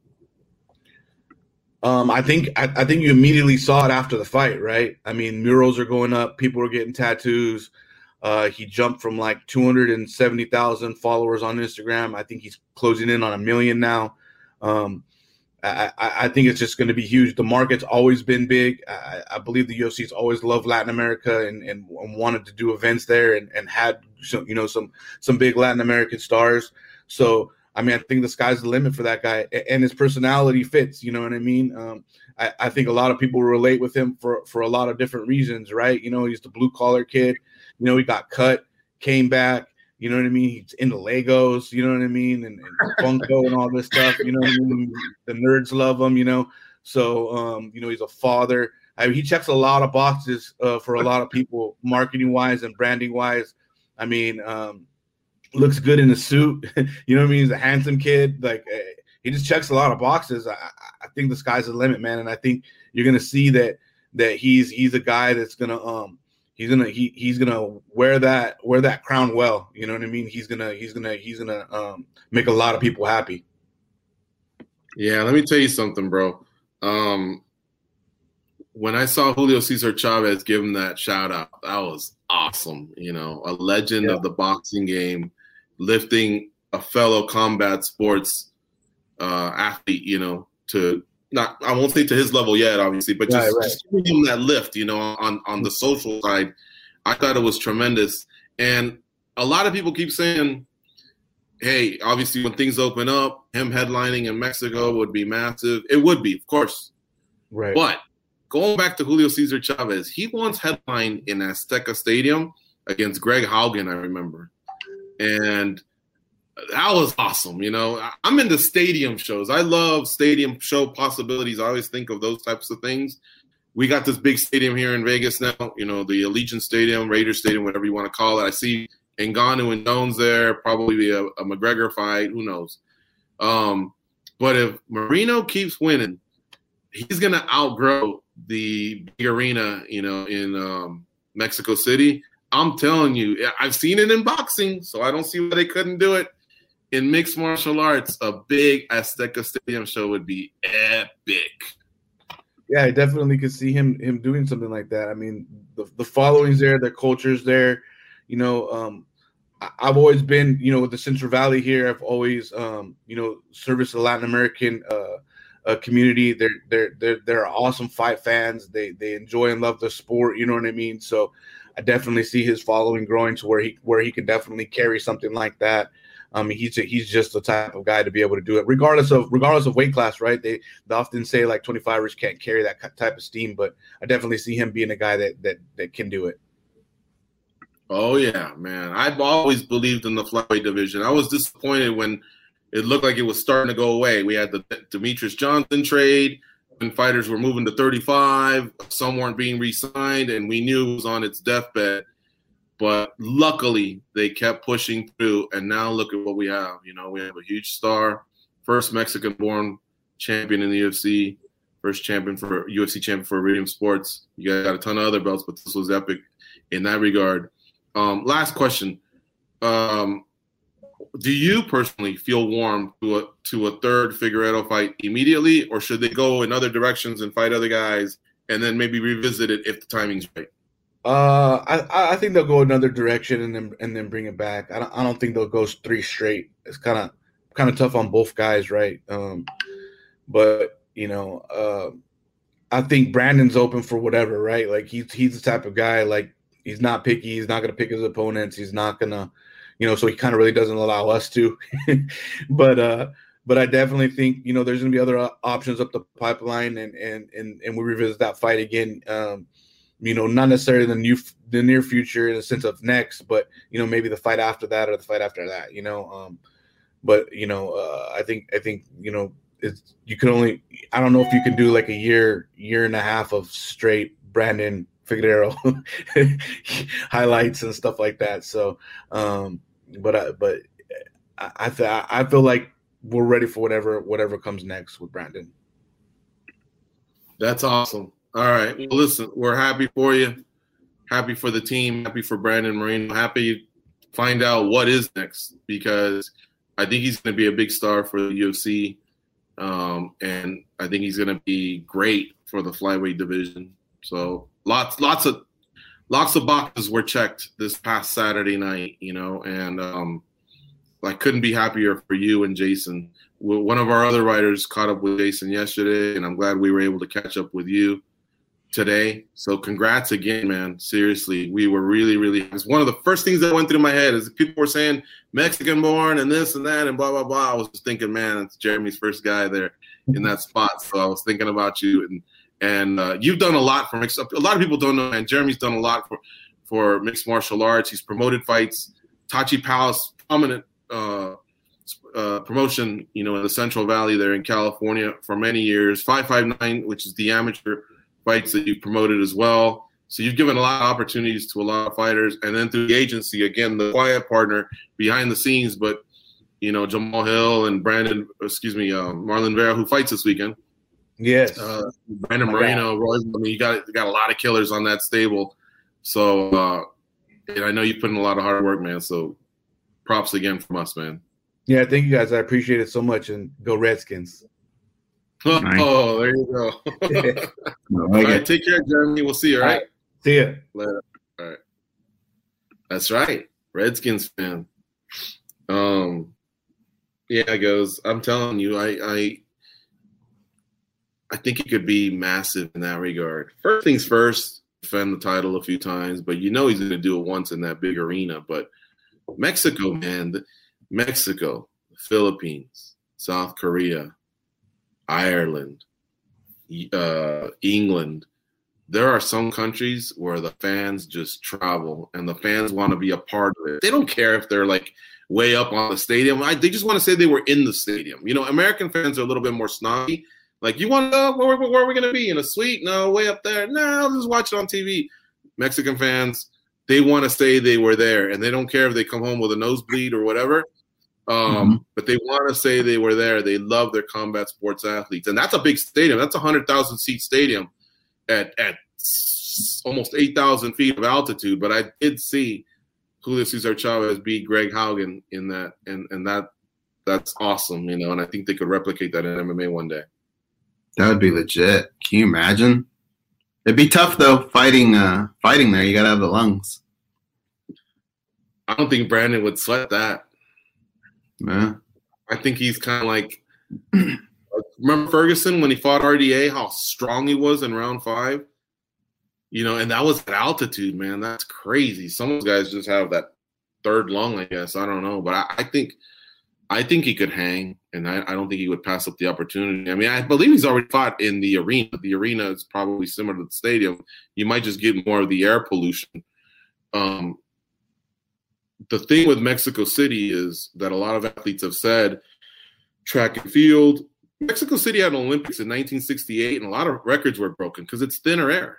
[SPEAKER 7] Um, I think I, I think you immediately saw it after the fight, right? I mean, murals are going up, people are getting tattoos. Uh, he jumped from like two hundred seventy thousand followers on Instagram. I think he's closing in on a million now. Um, I, I think it's just going to be huge. The market's always been big. I, I believe the U F C's always loved Latin America and, and wanted to do events there and, and had some, you know, some some big Latin American stars. So, I mean, I think the sky's the limit for that guy, and his personality fits. You know what I mean? Um, I, I think a lot of people relate with him for, for a lot of different reasons, right? You know, he's the blue collar kid. You know, he got cut, came back. You know what I mean? He's into Legos, you know what I mean? And, and Funko and all this stuff, you know what I mean? The nerds love him, you know? So, um, you know, he's a father. I mean, he checks a lot of boxes uh, for a lot of people, marketing-wise and branding-wise. I mean, um, looks good in a suit. You know what I mean? He's a handsome kid. Like, uh, he just checks a lot of boxes. I, I think the sky's the limit, man. And I think you're going to see that that he's he's a guy that's going to um, – He's gonna he he's gonna wear that wear that crown well. You know what I mean? He's gonna he's gonna he's gonna um, make a lot of people happy.
[SPEAKER 4] Yeah, let me tell you something, bro. Um, when I saw Julio Cesar Chavez give him that shout out, that was awesome. You know, a legend yeah. of the boxing game, lifting a fellow combat sports uh, athlete. You know, to not I won't say to his level yet, obviously, but just, right, right. just giving him that lift, you know, on, on the social side. I thought it was tremendous. And a lot of people keep saying, hey, obviously when things open up, him headlining in Mexico would be massive. It would be, of course. Right. But going back to Julio Cesar Chavez, he once headlined in Azteca Stadium against Greg Haugen, I remember. And that was awesome. You know, I'm into stadium shows. I love stadium show possibilities. I always think of those types of things. We got this big stadium here in Vegas now, you know, the Allegiant Stadium, Raiders Stadium, whatever you want to call it. I see Ngannou and Jones there, probably a, a McGregor fight. Who knows? Um, but if Moreno keeps winning, he's going to outgrow the big arena, you know, in um, Mexico City. I'm telling you, I've seen it in boxing, so I don't see why they couldn't do it. In mixed martial arts, a big Azteca Stadium show would be epic.
[SPEAKER 7] Yeah, I definitely could see him him doing something like that. I mean, the, the following's there, the culture's there. You know, um, I, I've always been, you know, with the Central Valley here, I've always, um, you know, serviced the Latin American uh, uh, community. They're they're they're they're awesome fight fans. They they enjoy and love the sport. You know what I mean? So I definitely see his following growing to where he where he can definitely carry something like that. I mean, he's he's just the type of guy to be able to do it, regardless of regardless of weight class, right? They, they often say like twenty-fivers can't carry that type of steam, but I definitely see him being a guy that that that can do it.
[SPEAKER 4] Oh yeah, man! I've always believed in the flyweight division. I was disappointed when it looked like it was starting to go away. We had the Demetrius Johnson trade, when fighters were moving to thirty-five, some weren't being re-signed, and we knew it was on its deathbed. But luckily, they kept pushing through, and now look at what we have. You know, we have a huge star, first Mexican-born champion in the U F C, first champion for U F C champion for Iridium Sports. You guys got a ton of other belts, but this was epic in that regard. Um, last question: um, do you personally feel warm to a to a third Figueiredo fight immediately, or should they go in other directions and fight other guys, and then maybe revisit it if the timing's right?
[SPEAKER 7] Uh, I I think they'll go another direction and then and then bring it back. I don't I don't think they'll go three straight. It's kind of kind of tough on both guys, right? Um, but you know, uh, I think Brandon's open for whatever, right? Like he's he's the type of guy, like he's not picky. He's not gonna pick his opponents. He's not gonna, you know, so he kind of really doesn't allow us to. but uh, but I definitely think, you know, there's gonna be other options up the pipeline, and and and and we revisit that fight again. Um, You know, not necessarily the new, the near future in the sense of next, but you know, maybe the fight after that or the fight after that. You know, um, but you know, uh, I think I think you know, it's you can only. I don't know if you can do like a year, year and a half of straight Brandon Figueiredo highlights and stuff like that. So, um, but I, but I I, th- I feel like we're ready for whatever whatever comes next with Brandon.
[SPEAKER 4] That's awesome. All right. Well, listen, we're happy for you. Happy for the team. Happy for Brandon Moreno. Happy to find out what is next, because I think he's going to be a big star for the U F C. Um, and I think he's going to be great for the flyweight division. So lots, lots of, lots of boxes were checked this past Saturday night, you know, and um, I couldn't be happier for you and Jason. One of our other writers caught up with Jason yesterday, and I'm glad we were able to catch up with you today. So congrats again, man. Seriously, we were really, really – it's one of the first things that went through my head is people were saying Mexican-born and this and that and blah, blah, blah. I was just thinking, man, it's Jeremy's first guy there in that spot. So I was thinking about you. And and uh, you've done a lot for mixed – a lot of people don't know, man. Jeremy's done a lot for, for mixed martial arts. He's promoted fights. Tachi Palace, prominent uh, uh, promotion, you know, in the Central Valley there in California for many years. five five nine, which is the amateur – fights that you've promoted as well. So you've given a lot of opportunities to a lot of fighters. And then through the agency, again, the quiet partner behind the scenes, but, you know, Jamal Hill and Brandon, excuse me, uh, Marlon Vera, who fights this weekend.
[SPEAKER 7] Yes.
[SPEAKER 4] Uh, Brandon oh Moreno, Roy, I mean, you got, you got a lot of killers on that stable. So uh, and I know you put in a lot of hard work, man. So props again from us, man.
[SPEAKER 7] Yeah, thank you guys. I appreciate it so much. And go Redskins.
[SPEAKER 4] Oh, nice. There you go. All right, take care, Jeremy. We'll see you. All right.
[SPEAKER 7] All right. See ya.
[SPEAKER 4] Later. All right. That's right. Redskins fan. Um, yeah, it goes. I'm telling you, I, I, I think it could be massive in that regard. First things first, defend the title a few times, but you know he's going to do it once in that big arena. But Mexico, man, the, Mexico, the Philippines, South Korea, Ireland, uh, England. There are some countries where the fans just travel and the fans want to be a part of it. They don't care if they're like way up on the stadium. I, they just want to say they were in the stadium. You know, American fans are a little bit more snobby. Like, you want to know where, where are we going to be? In a suite? No, way up there. No, I'll just watch it on T V. Mexican fans, they want to say they were there, and they don't care if they come home with a nosebleed or whatever. Um, mm-hmm. But they want to say they were there. They love their combat sports athletes. And that's a big stadium. That's a one hundred thousand seat stadium at, at almost eight thousand feet of altitude. But I did see Julio Cesar Chavez beat Greg Haugen in that. And, and that that's awesome, you know, and I think they could replicate that in M M A one day.
[SPEAKER 6] That would be legit. Can you imagine? It'd be tough, though, fighting uh, fighting there. You got to have the lungs.
[SPEAKER 4] I don't think Brandon would sweat that.
[SPEAKER 6] Yeah.
[SPEAKER 4] I think he's kind of like remember Ferguson when he fought R D A, how strong he was in round five? You know, and that was at altitude, man. That's crazy. Some of those guys just have that third lung, I guess. I don't know. But I, I think I think he could hang, and I, I don't think he would pass up the opportunity. I mean, I believe he's already fought in the arena. The arena is probably similar to the stadium. You might just get more of the air pollution. Um, the thing with Mexico City is that a lot of athletes have said track and field. Mexico City had an Olympics in nineteen sixty-eight, and a lot of records were broken because it's thinner air.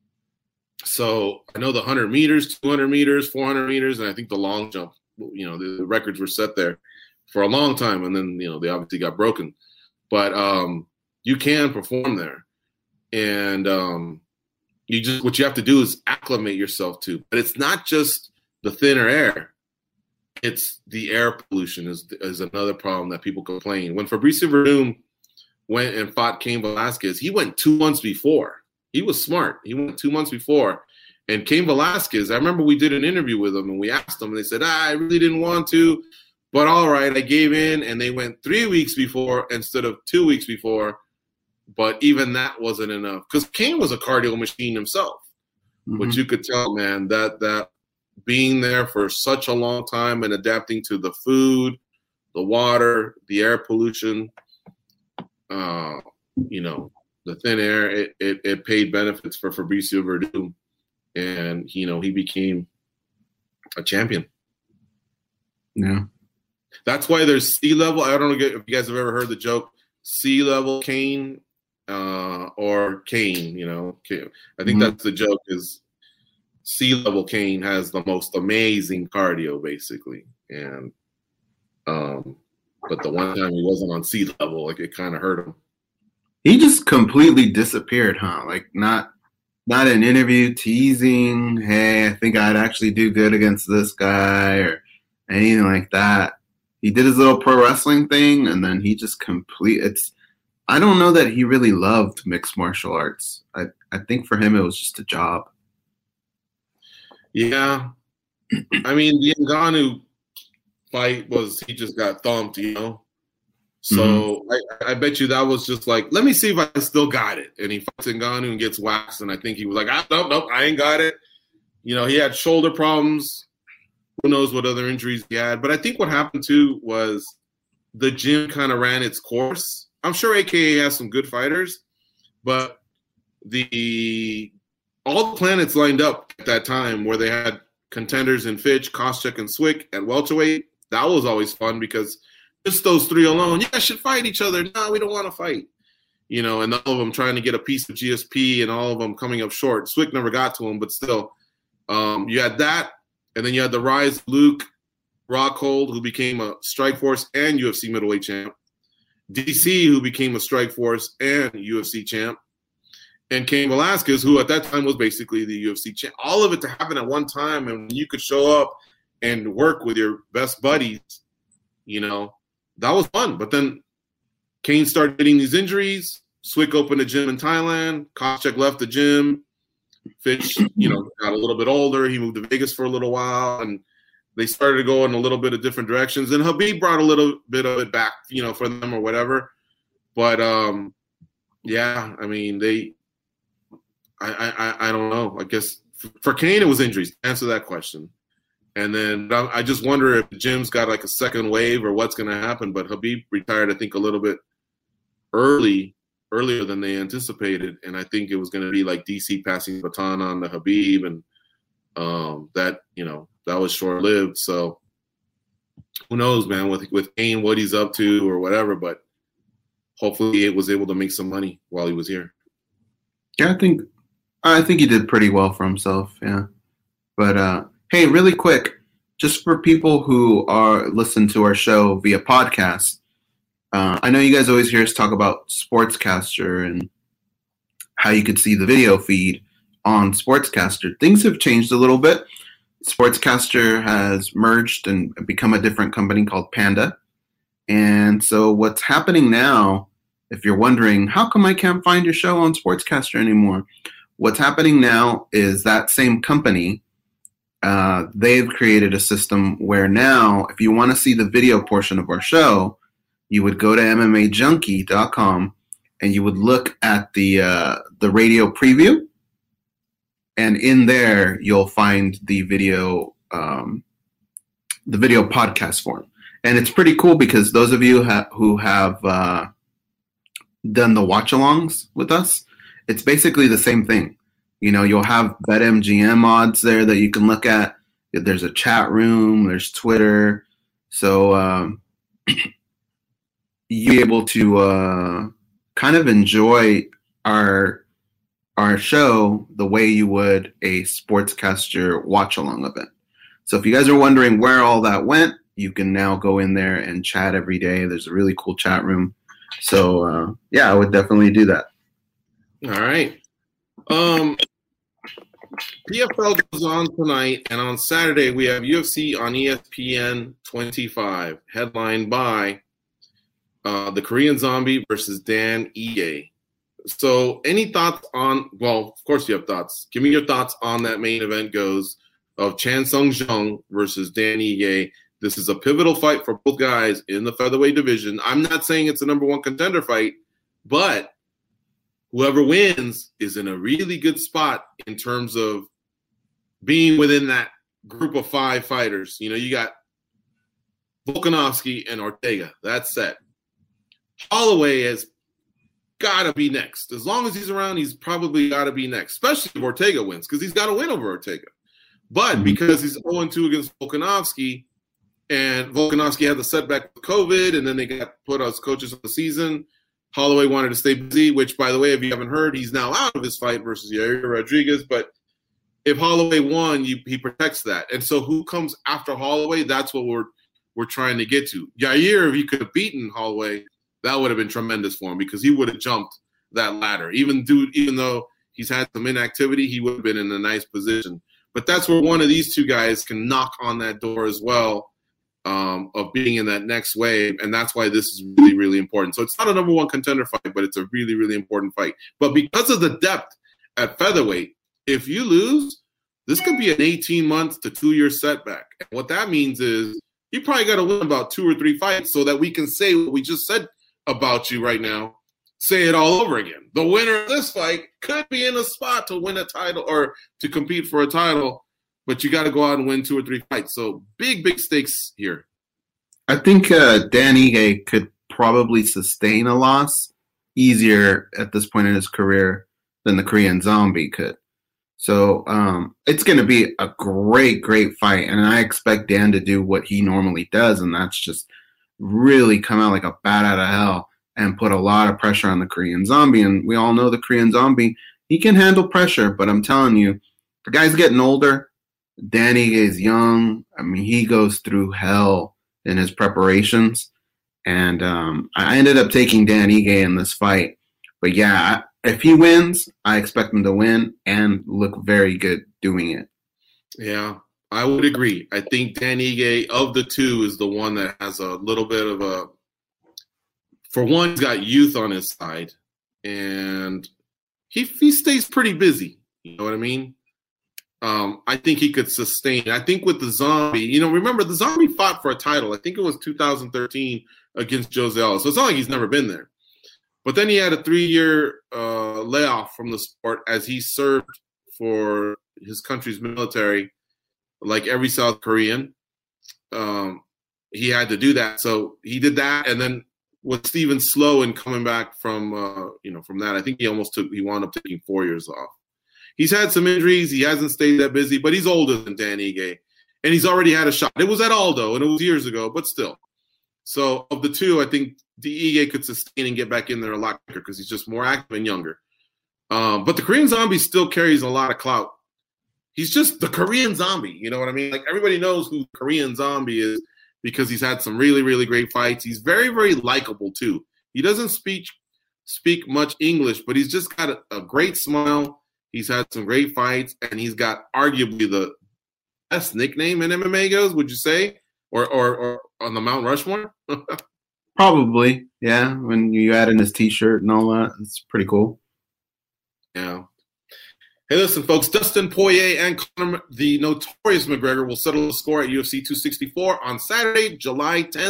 [SPEAKER 4] So I know the one hundred meters, two hundred meters, four hundred meters, and I think the long jump, you know, the, the records were set there for a long time, and then, you know, they obviously got broken. But um, you can perform there. And um, you just what you have to do is acclimate yourself to. But it's not just the thinner air. It's the air pollution is, is another problem that people complain. When Fabricio Verdum went and fought Cain Velasquez, he went two months before. He was smart. He went two months before. And Cain Velasquez, I remember we did an interview with him, and we asked him, and they said, ah, I really didn't want to, but all right, I gave in. And they went three weeks before instead of two weeks before. But even that wasn't enough. Because Cain was a cardio machine himself. Mm-hmm. But you could tell, man, that that being there for such a long time and adapting to the food, the water, the air pollution, uh, you know, the thin air, it, it, it paid benefits for Fabricio Verdum. And, you know, he became a champion.
[SPEAKER 6] Yeah.
[SPEAKER 4] That's why there's sea level. I don't know if you guys have ever heard the joke, sea level Cain uh, or Cain, you know. I think mm-hmm. that's the joke is sea level Cain has the most amazing cardio, basically. And, um, but the one time he wasn't on sea level, like it kind of hurt him.
[SPEAKER 6] He just completely disappeared, huh? Like not not an interview teasing, hey, I think I'd actually do good against this guy or anything like that. He did his little pro wrestling thing, and then he just complete. It's I don't know that he really loved mixed martial arts. I, I think for him it was just a job.
[SPEAKER 4] Yeah. I mean, the Ngannou fight was he just got thumped, you know? So mm-hmm. I, I bet you that was just like, let me see if I still got it. And he fights Ngannou and gets waxed, and I think he was like, ah, nope, nope, I ain't got it. You know, he had shoulder problems. Who knows what other injuries he had. But I think what happened, too, was the gym kind of ran its course. I'm sure A K A has some good fighters, but the all the planets lined up at that time where they had contenders in Fitch, Koscheck, and Swick at welterweight. That was always fun because – just those three alone, yeah, should fight each other. No, we don't want to fight. You know, and all of them trying to get a piece of G S P and all of them coming up short. Swick never got to him, but still. Um, you had that, and then you had the rise of Luke Rockhold, who became a Strikeforce and U F C middleweight champ. D C, who became a Strikeforce and U F C champ. And Cain Velasquez, who at that time was basically the U F C champ. All of it to happen at one time, and you could show up and work with your best buddies, you know. That was fun, but then Cain started getting these injuries. Swick opened a gym in Thailand. Koscheck left the gym. Fitch, you know, got a little bit older. He moved to Vegas for a little while, and they started to go in a little bit of different directions. And Khabib brought a little bit of it back, you know, for them or whatever. But um, yeah, I mean, they, I, I, I don't know. I guess for Cain, it was injuries. To answer that question. And then I just wonder if the gym's got like a second wave or what's going to happen. But Khabib retired, I think, a little bit early, earlier than they anticipated. And I think it was going to be like D C passing the baton on to Khabib. And um, that, you know, that was short-lived. So who knows, man, with, with Cain, what he's up to or whatever. But hopefully it was able to make some money while he was here.
[SPEAKER 6] Yeah, I think I think he did pretty well for himself, yeah. But, uh, hey, really quick, just for people who are listen to our show via podcast, uh, I know you guys always hear us talk about Sportscaster and how you could see the video feed on Sportscaster. Things have changed a little bit. Sportscaster has merged and become a different company called Panda. And so what's happening now, if you're wondering, how come I can't find your show on Sportscaster anymore? What's happening now is that same company, Uh, they've created a system where now, if you want to see the video portion of our show, you would go to M M A junkie dot com and you would look at the uh, the radio preview, and in there you'll find the video um, the video podcast form. And it's pretty cool because those of you ha- who have uh, done the watch-alongs with us, it's basically the same thing. You know, you'll have BetMGM odds there that you can look at. There's a chat room. There's Twitter. So um, you'll be able to uh, kind of enjoy our our show the way you would a sportscaster watch-along event. So if you guys are wondering where all that went, you can now go in there and chat every day. There's a really cool chat room. So, uh, yeah, I would definitely do that.
[SPEAKER 4] All right. Um, P F L goes on tonight, and on Saturday we have U F C on E S P N twenty-five, headlined by uh, the Korean Zombie versus Dan Ige. So any thoughts on – well, of course you have thoughts. Give me your thoughts on that main event goes of Chan Sung Jung versus Dan Ige. This is a pivotal fight for both guys in the featherweight division. I'm not saying it's a number one contender fight, but whoever wins is in a really good spot in terms of being within that group of five fighters. You know, you got Volkanovski and Ortega. That's set. Holloway has got to be next. As long as he's around, he's probably got to be next, especially if Ortega wins, because he's got to win over Ortega. But because he's oh and two against Volkanovski, and Volkanovski had the setback with COVID, and then they got put as coaches of the season. Holloway wanted to stay busy, which, by the way, if you haven't heard, he's now out of his fight versus Yair Rodriguez. But if Holloway won, you, he protects that. And so who comes after Holloway, that's what we're we're trying to get to. Yair, if he could have beaten Holloway, that would have been tremendous for him because he would have jumped that ladder. Even, dude, even though he's had some inactivity, he would have been in a nice position. But that's where one of these two guys can knock on that door as well. Um, of being in that next wave, and that's why this is really, really important. So it's not a number one contender fight, but it's a really, really important fight. But because of the depth at featherweight, if you lose, this could be an eighteen months to two-year setback. And what that means is you probably got to win about two or three fights so that we can say what we just said about you right now, say it all over again. The winner of this fight could be in a spot to win a title or to compete for a title, but you got to go out and win two or three fights. So big, big stakes here.
[SPEAKER 6] I think uh, Dan Ige could probably sustain a loss easier at this point in his career than the Korean Zombie could. So um, it's going to be a great, great fight. And I expect Dan to do what he normally does, and that's just really come out like a bat out of hell and put a lot of pressure on the Korean Zombie. And we all know the Korean Zombie, he can handle pressure, but I'm telling you, the guy's getting older. Dan Ige is young. I mean, he goes through hell in his preparations. And um, I ended up taking Dan Ige in this fight. But yeah, if he wins, I expect him to win and look very good doing it.
[SPEAKER 4] Yeah, I would agree. I think Dan Ige, of the two, is the one that has a little bit of a – for one, he's got youth on his side. And he he stays pretty busy. You know what I mean? Um, I think he could sustain. I think with the Zombie, you know, remember the Zombie fought for a title. I think it was two thousand thirteen against Jose Aldo. So it's not like he's never been there. But then he had a three-year uh, layoff from the sport as he served for his country's military, like every South Korean. Um, he had to do that. So he did that. And then with Steven Sloan coming back from, uh, you know, from that, I think he almost took, he wound up taking four years off. He's had some injuries. He hasn't stayed that busy, but he's older than Dan Ige. And he's already had a shot. It was at Aldo, and it was years ago, but still. So of the two, I think the Ige could sustain and get back in there a lot quicker because he's just more active and younger. Um, but the Korean Zombie still carries a lot of clout. He's just the Korean Zombie. You know what I mean? Like, everybody knows who Korean Zombie is because he's had some really, really great fights. He's very, very likable, too. He doesn't speak, speak much English, but he's just got a, a great smile. He's had some great fights, and he's got arguably the best nickname in M M A goes, would you say? Or or, or on the Mount Rushmore?
[SPEAKER 6] Probably, yeah. When you add in his T-shirt and all that, it's pretty cool.
[SPEAKER 4] Yeah. Hey, listen, folks. Dustin Poirier and Conor, the notorious McGregor, will settle the score at U F C two sixty-four on Saturday, July tenth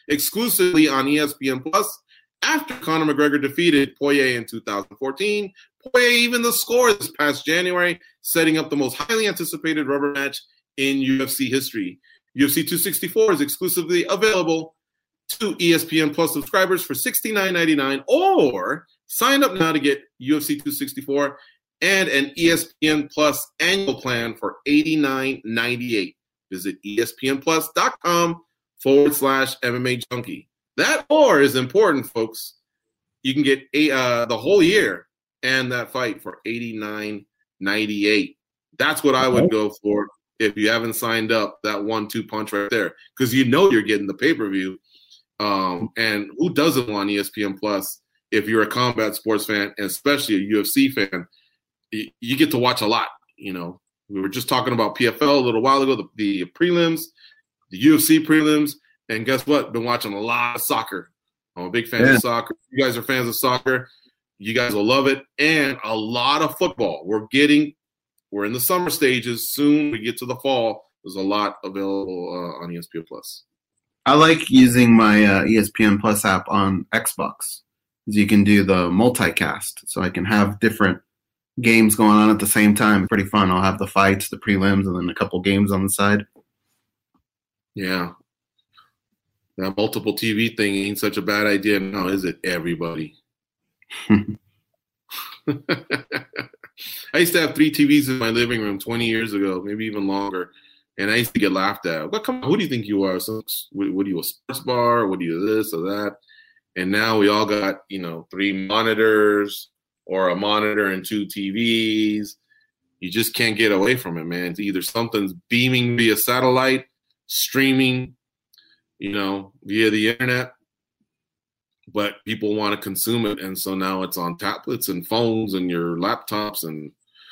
[SPEAKER 4] exclusively on E S P N Plus after Conor McGregor defeated Poirier in two thousand fourteen. Poirier even the score this past January, setting up the most highly anticipated rubber match in U F C history. U F C two sixty-four is exclusively available to E S P N Plus subscribers for sixty-nine ninety-nine, or sign up now to get U F C two sixty-four and an E S P N Plus annual plan for eighty-nine ninety-eight. Visit espnplus.com forward slash MMA Junkie. That or is important, folks. You can get a, uh, the whole year and that fight for eighty-nine ninety-eight. That's what I would go for if you haven't signed up. That one two punch right there, because you know you're getting the pay-per-view. Um, and who doesn't want E S P N Plus if you're a combat sports fan, and especially a U F C fan? You, you get to watch a lot. You know, we were just talking about P F L a little while ago, the, the prelims, the U F C prelims, and guess what? Been watching a lot of soccer. I'm a big fan yeah. of soccer. You guys are fans of soccer. You guys will love it. And a lot of football. We're getting, we're in the summer stages. Soon we get to the fall. There's a lot available uh, on E S P N Plus.
[SPEAKER 6] I like using my uh, E S P N Plus app on Xbox, because you can do the multicast. So I can have different games going on at the same time. It's pretty fun. I'll have the fights, the prelims, and then a couple games on the side.
[SPEAKER 4] Yeah. That multiple T V thing ain't such a bad idea now, is it, everybody? I used to have three T Vs in my living room twenty years ago, maybe even longer, and I used to get laughed at. But come on, who do you think you are? So, what, what are you, a sports bar? What are you, this or that? And now we all got, you know, three monitors or a monitor and two T Vs. You just can't get away from it, man. It's either something's beaming via satellite, streaming, you know, via the internet, but people want to consume it. And so now it's on tablets and phones and your laptops, and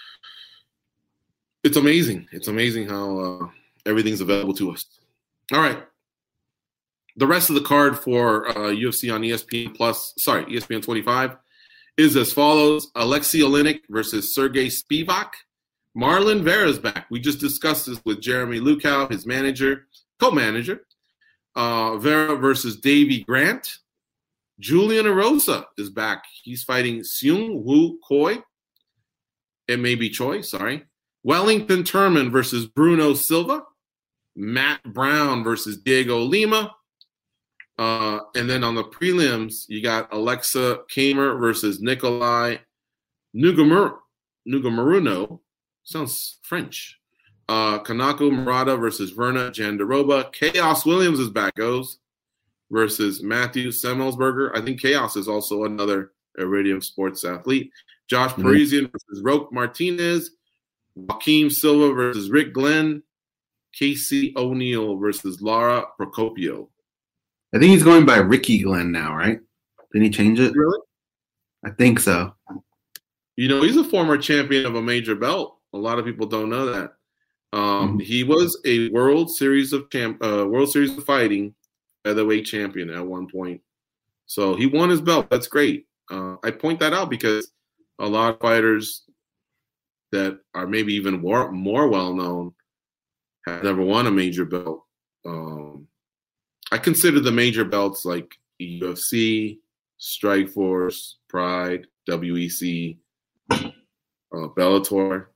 [SPEAKER 4] it's amazing. It's amazing how uh, everything's available to us. All right. The rest of the card for uh, U F C on E S P N Plus, sorry, E S P N twenty-five is as follows. Alexei Oleinik versus Sergey Spivak. Marlon Vera's back. We just discussed this with Jeremy Lukow, his manager, co-manager. Uh, Vera versus Davy Grant. Julian Erosa is back. He's fighting Seung Woo Choi. It may be Choi, sorry. Wellington Turman versus Bruno Silva. Matt Brown versus Diego Lima. Uh, and then on the prelims, you got Alexa Kamer versus Nikolai Nugamur- Nugamuruno. Sounds French. Uh, Kanako Murata versus Verna Jandaroba. Chaos Williams is back, goes, versus Matthew Semmelsberger. I think Chaos is also another Iridium Sports athlete. Josh mm-hmm. Parisian versus Roque Martinez. Joaquim Silva versus Rick Glenn. Casey O'Neill versus Lara Procopio.
[SPEAKER 6] I think he's going by Ricky Glenn now, right? Didn't he change it?
[SPEAKER 4] Really?
[SPEAKER 6] I think so.
[SPEAKER 4] You know, he's a former champion of a major belt. A lot of people don't know that. Um, mm-hmm. He was a World Series of champ, uh, World Series of Fighting featherweight champion at one point. So he won his belt. That's great. Uh, I point that out because a lot of fighters that are maybe even more, more well-known have never won a major belt. Um, I consider the major belts like U F C, Strikeforce, Pride, W E C, uh, Bellator.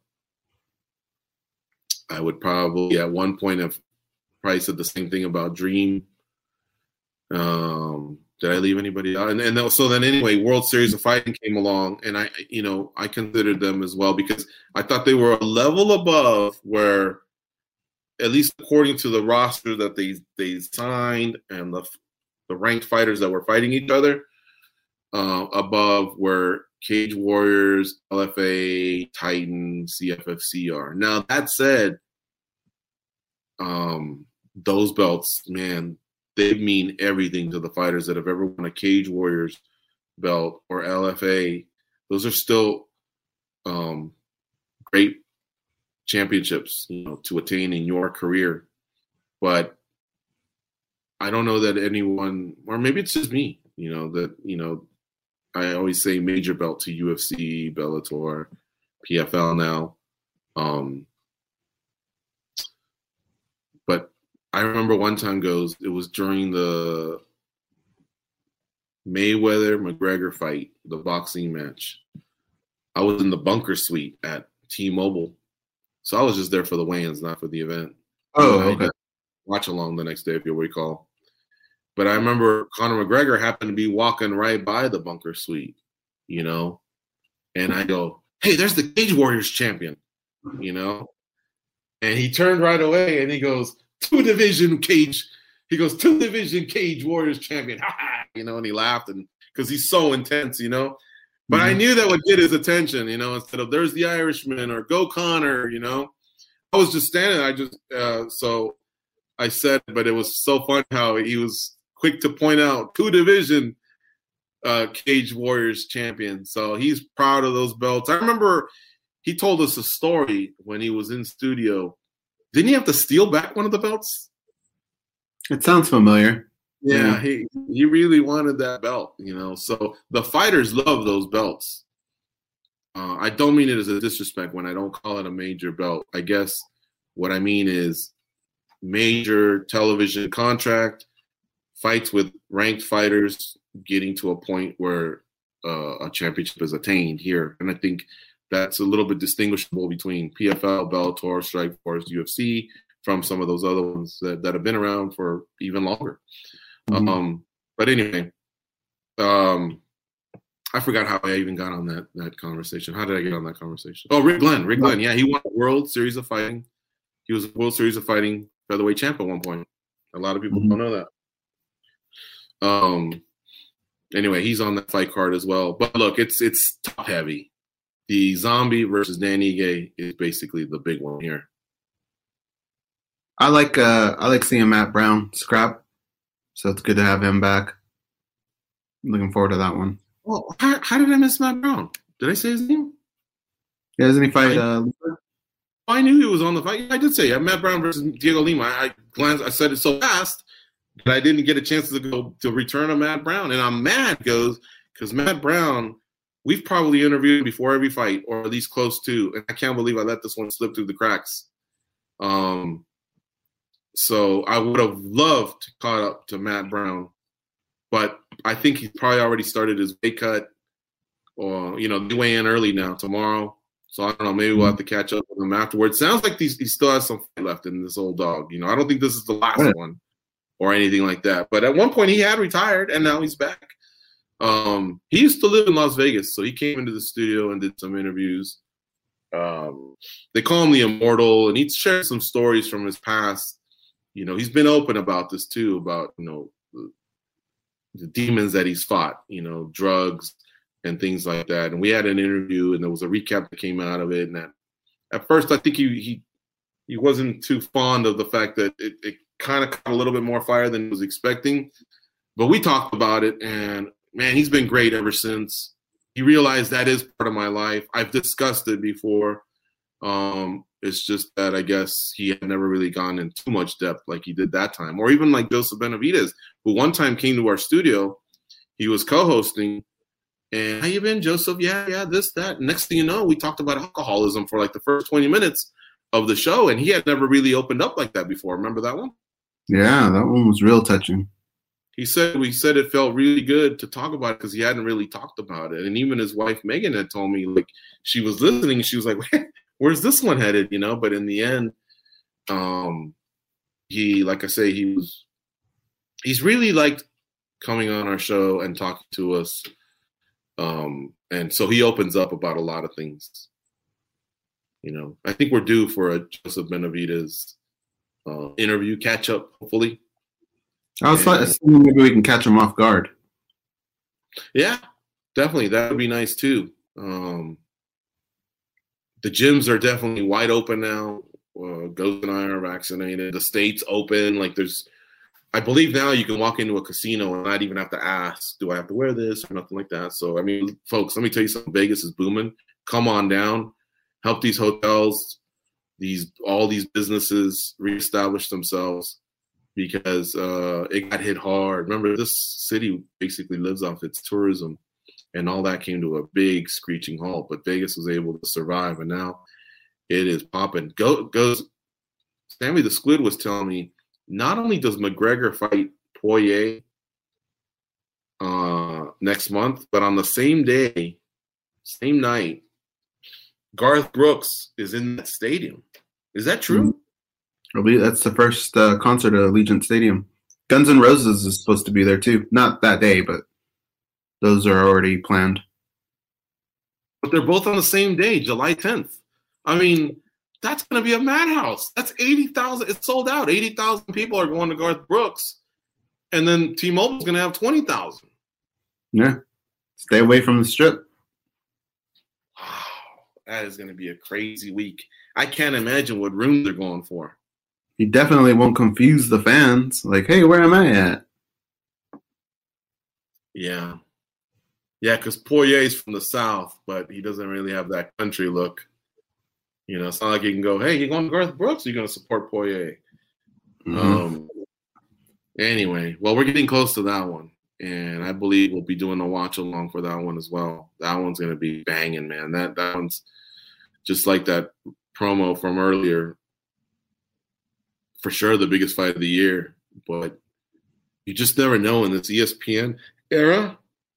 [SPEAKER 4] I would probably at one point have probably said the same thing about Dream. Um, did I leave anybody out? And, and so then anyway, World Series of Fighting came along, and I, you know, I considered them as well because I thought they were a level above where, at least according to the roster that they they signed and the the ranked fighters that were fighting each other, uh, above where Cage Warriors, L F A, Titan, C F F C are. Now, that said, um, those belts, man, they mean everything to the fighters that have ever won a Cage Warriors belt or L F A. Those are still um, great championships, you know, to attain in your career. But I don't know that anyone, or maybe it's just me, you know, that, you know, I always say major belt to U F C, Bellator, P F L now. Um, but I remember one time goes, it was during the Mayweather McGregor fight, the boxing match. I was in the bunker suite at T-Mobile, so I was just there for the weigh-ins, not for the event.
[SPEAKER 6] Oh,
[SPEAKER 4] I
[SPEAKER 6] okay.
[SPEAKER 4] did watch along the next day, if you recall. But I remember Conor McGregor happened to be walking right by the bunker suite, you know, and I go, "Hey, there's the Cage Warriors champion," you know, and he turned right away and he goes, "Two division cage." He goes, "Two division Cage Warriors champion," you know, and he laughed and because he's so intense, you know. But mm-hmm. I knew that would get his attention, you know, instead of "There's the Irishman" or "Go Conor," you know. I was just standing. I just uh, so I said, but it was so fun how he was quick to point out two division uh, Cage Warriors champion. So he's proud of those belts. I remember he told us a story when he was in studio. Didn't he have to steal back one of the belts?
[SPEAKER 6] It sounds familiar.
[SPEAKER 4] Yeah,
[SPEAKER 6] Yeah.
[SPEAKER 4] he he really wanted that belt, you know. So the fighters love those belts. Uh, I don't mean it as a disrespect when I don't call it a major belt. I guess what I mean is major television contract, fights with ranked fighters getting to a point where uh, a championship is attained here. And I think that's a little bit distinguishable between P F L, Bellator, Strikeforce, U F C from some of those other ones that, that have been around for even longer. Mm-hmm. Um, but anyway, um, I forgot how I even got on that that conversation. How did I get on that conversation? Oh, Rick Glenn. Rick Glenn. Yeah, he won the World Series of Fighting. He was a World Series of Fighting featherweight champ at one point. A lot of people mm-hmm. don't know that. Um. Anyway, he's on that fight card as well. But look, it's it's top heavy. The Zombie versus Dan Ige is basically the big one here.
[SPEAKER 6] I like uh, I like seeing Matt Brown scrap, so it's good to have him back. I'm looking forward to that one.
[SPEAKER 4] Well, how, how did I miss Matt Brown? Did I say his name?
[SPEAKER 6] Yeah, doesn't he fight?
[SPEAKER 4] I,
[SPEAKER 6] uh,
[SPEAKER 4] I knew he was on the fight. I did say yeah, Matt Brown versus Diego Lima. I, I glanced. I said it so fast that I didn't get a chance to go to return on Matt Brown, and I'm mad goes because Matt Brown, we've probably interviewed him before every fight, or at least close to, and I can't believe I let this one slip through the cracks. Um, so I would have loved to caught up to Matt Brown. But I think he's probably already started his weight cut, or you know, they weigh in early now tomorrow. So I don't know. Maybe we'll have to catch up with him afterwards. Sounds like he's, he still has some fight left in this old dog. You know, I don't think this is the last right. one or anything like that. But at one point he had retired, and now he's back. Um, he used to live in Las Vegas, so he came into the studio and did some interviews. Um, they call him the Immortal, and he shared some stories from his past. You know, he's been open about this too, about you know. The, the demons that he's fought, you know, drugs and things like that. And we had an interview and there was a recap that came out of it. And that, at first, I think he, he, he wasn't too fond of the fact that it, it kind of caught a little bit more fire than he was expecting, but we talked about it and man, he's been great ever since. He realized that is part of my life. I've discussed it before. Um, it's just that I guess he had never really gone in too much depth like he did that time. Or even like Joseph Benavidez, who one time came to our studio. He was co-hosting. And how you been, Joseph? Yeah, yeah, this, that. Next thing you know, we talked about alcoholism for like the first twenty minutes of the show. And he had never really opened up like that before. Remember that one?
[SPEAKER 6] Yeah, that one was real touching.
[SPEAKER 4] He said, we said it felt really good to talk about it because he hadn't really talked about it. And even his wife, Megan, had told me, like, she was listening. She was like, where's this one headed, you know? But in the end, um, he, like I say, he was, he's really liked coming on our show and talking to us. Um, and so he opens up about a lot of things. You know, I think we're due for a Joseph Benavidez uh, interview catch up, hopefully.
[SPEAKER 6] I was like, maybe we can catch him off guard.
[SPEAKER 4] Yeah, definitely. That would be nice too. Um, The gyms are definitely wide open now. Uh, Ghost and I are vaccinated. The state's open. Like there's, I believe now you can walk into a casino and not even have to ask, do I have to wear this or nothing like that. So, I mean, folks, let me tell you something. Vegas is booming. Come on down. Help these hotels, these all these businesses reestablish themselves because uh, it got hit hard. Remember, this city basically lives off its tourism. And all that came to a big screeching halt, but Vegas was able to survive, and now it is popping. Go, goes. Stanley the Squid was telling me, not only does McGregor fight Poirier, uh, next month, but on the same day, same night, Garth Brooks is in that stadium. Is that true?
[SPEAKER 6] I believe that's the first uh, concert at Allegiant Stadium. Guns N' Roses is supposed to be there too. Not that day, but those are already planned.
[SPEAKER 4] But they're both on the same day, July tenth. I mean, that's going to be a madhouse. That's eighty thousand. It's sold out. eighty thousand people are going to Garth Brooks. And then T-Mobile's going to have twenty thousand.
[SPEAKER 6] Yeah. Stay away from the strip.
[SPEAKER 4] Wow. That is going to be a crazy week. I can't imagine what room they're going for.
[SPEAKER 6] He definitely won't confuse the fans. Like, hey, where am I at?
[SPEAKER 4] Yeah. Yeah, because Poirier's from the South, but he doesn't really have that country look. You know, it's not like you can go, hey, you're going to Garth Brooks, you're going to support Poirier. Mm-hmm. Um. Anyway, well, we're getting close to that one. And I believe we'll be doing a watch along for that one as well. That one's going to be banging, man. That, that one's just like that promo from earlier. For sure, the biggest fight of the year. But you just never know in this E S P N era.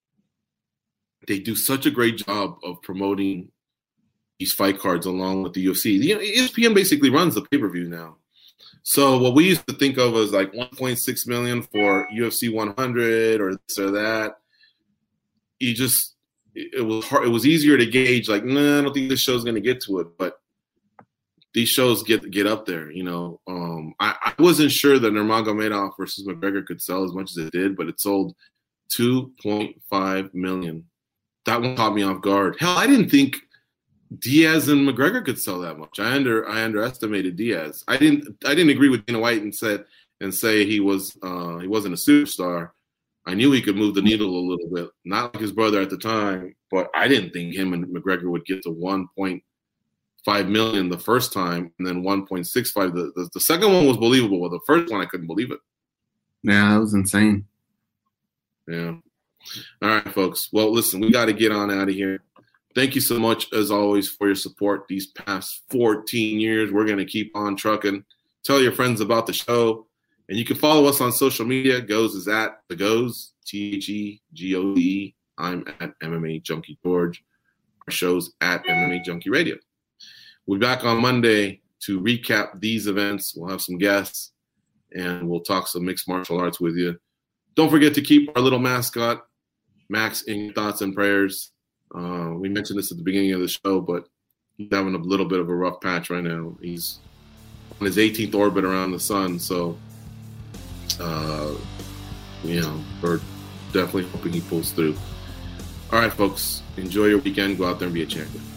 [SPEAKER 4] They do such a great job of promoting these fight cards along with the U F C. You know, E S P N basically runs the pay-per-view now. So what we used to think of as like one point six million for U F C one hundred or this or that, you just it was hard. It was easier to gauge. Like, nah, I don't think this show's going to get to it, but these shows get get up there. You know, um, I, I wasn't sure that Nurmagomedov versus McGregor could sell as much as it did, but it sold two point five million. That one caught me off guard. Hell, I didn't think Diaz and McGregor could sell that much. I under I underestimated Diaz. I didn't I didn't agree with Dana White and said and say he was uh, he wasn't a superstar. I knew he could move the needle a little bit, not like his brother at the time, but I didn't think him and McGregor would get to one point five million the first time, and then one point six five. The, the the second one was believable, but the first one I couldn't believe it.
[SPEAKER 6] Yeah, that was insane.
[SPEAKER 4] Yeah. All right, folks. Well, listen, we got to get on out of here. Thank you so much, as always, for your support these past fourteen years. We're going to keep on trucking. Tell your friends about the show. And you can follow us on social media. Goes is at the Goes, T H E G O D E. I'm at M M A Junkie George. Our show's at M M A Junkie Radio. We'll be back on Monday to recap these events. We'll have some guests, and we'll talk some mixed martial arts with you. Don't forget to keep our little mascot, Max, in your thoughts and prayers. Uh, we mentioned this at the beginning of the show, but he's having a little bit of a rough patch right now. He's on his eighteenth orbit around the sun, so uh, you know, we're definitely hoping he pulls through. All right, folks, enjoy your weekend. Go out there and be a champion.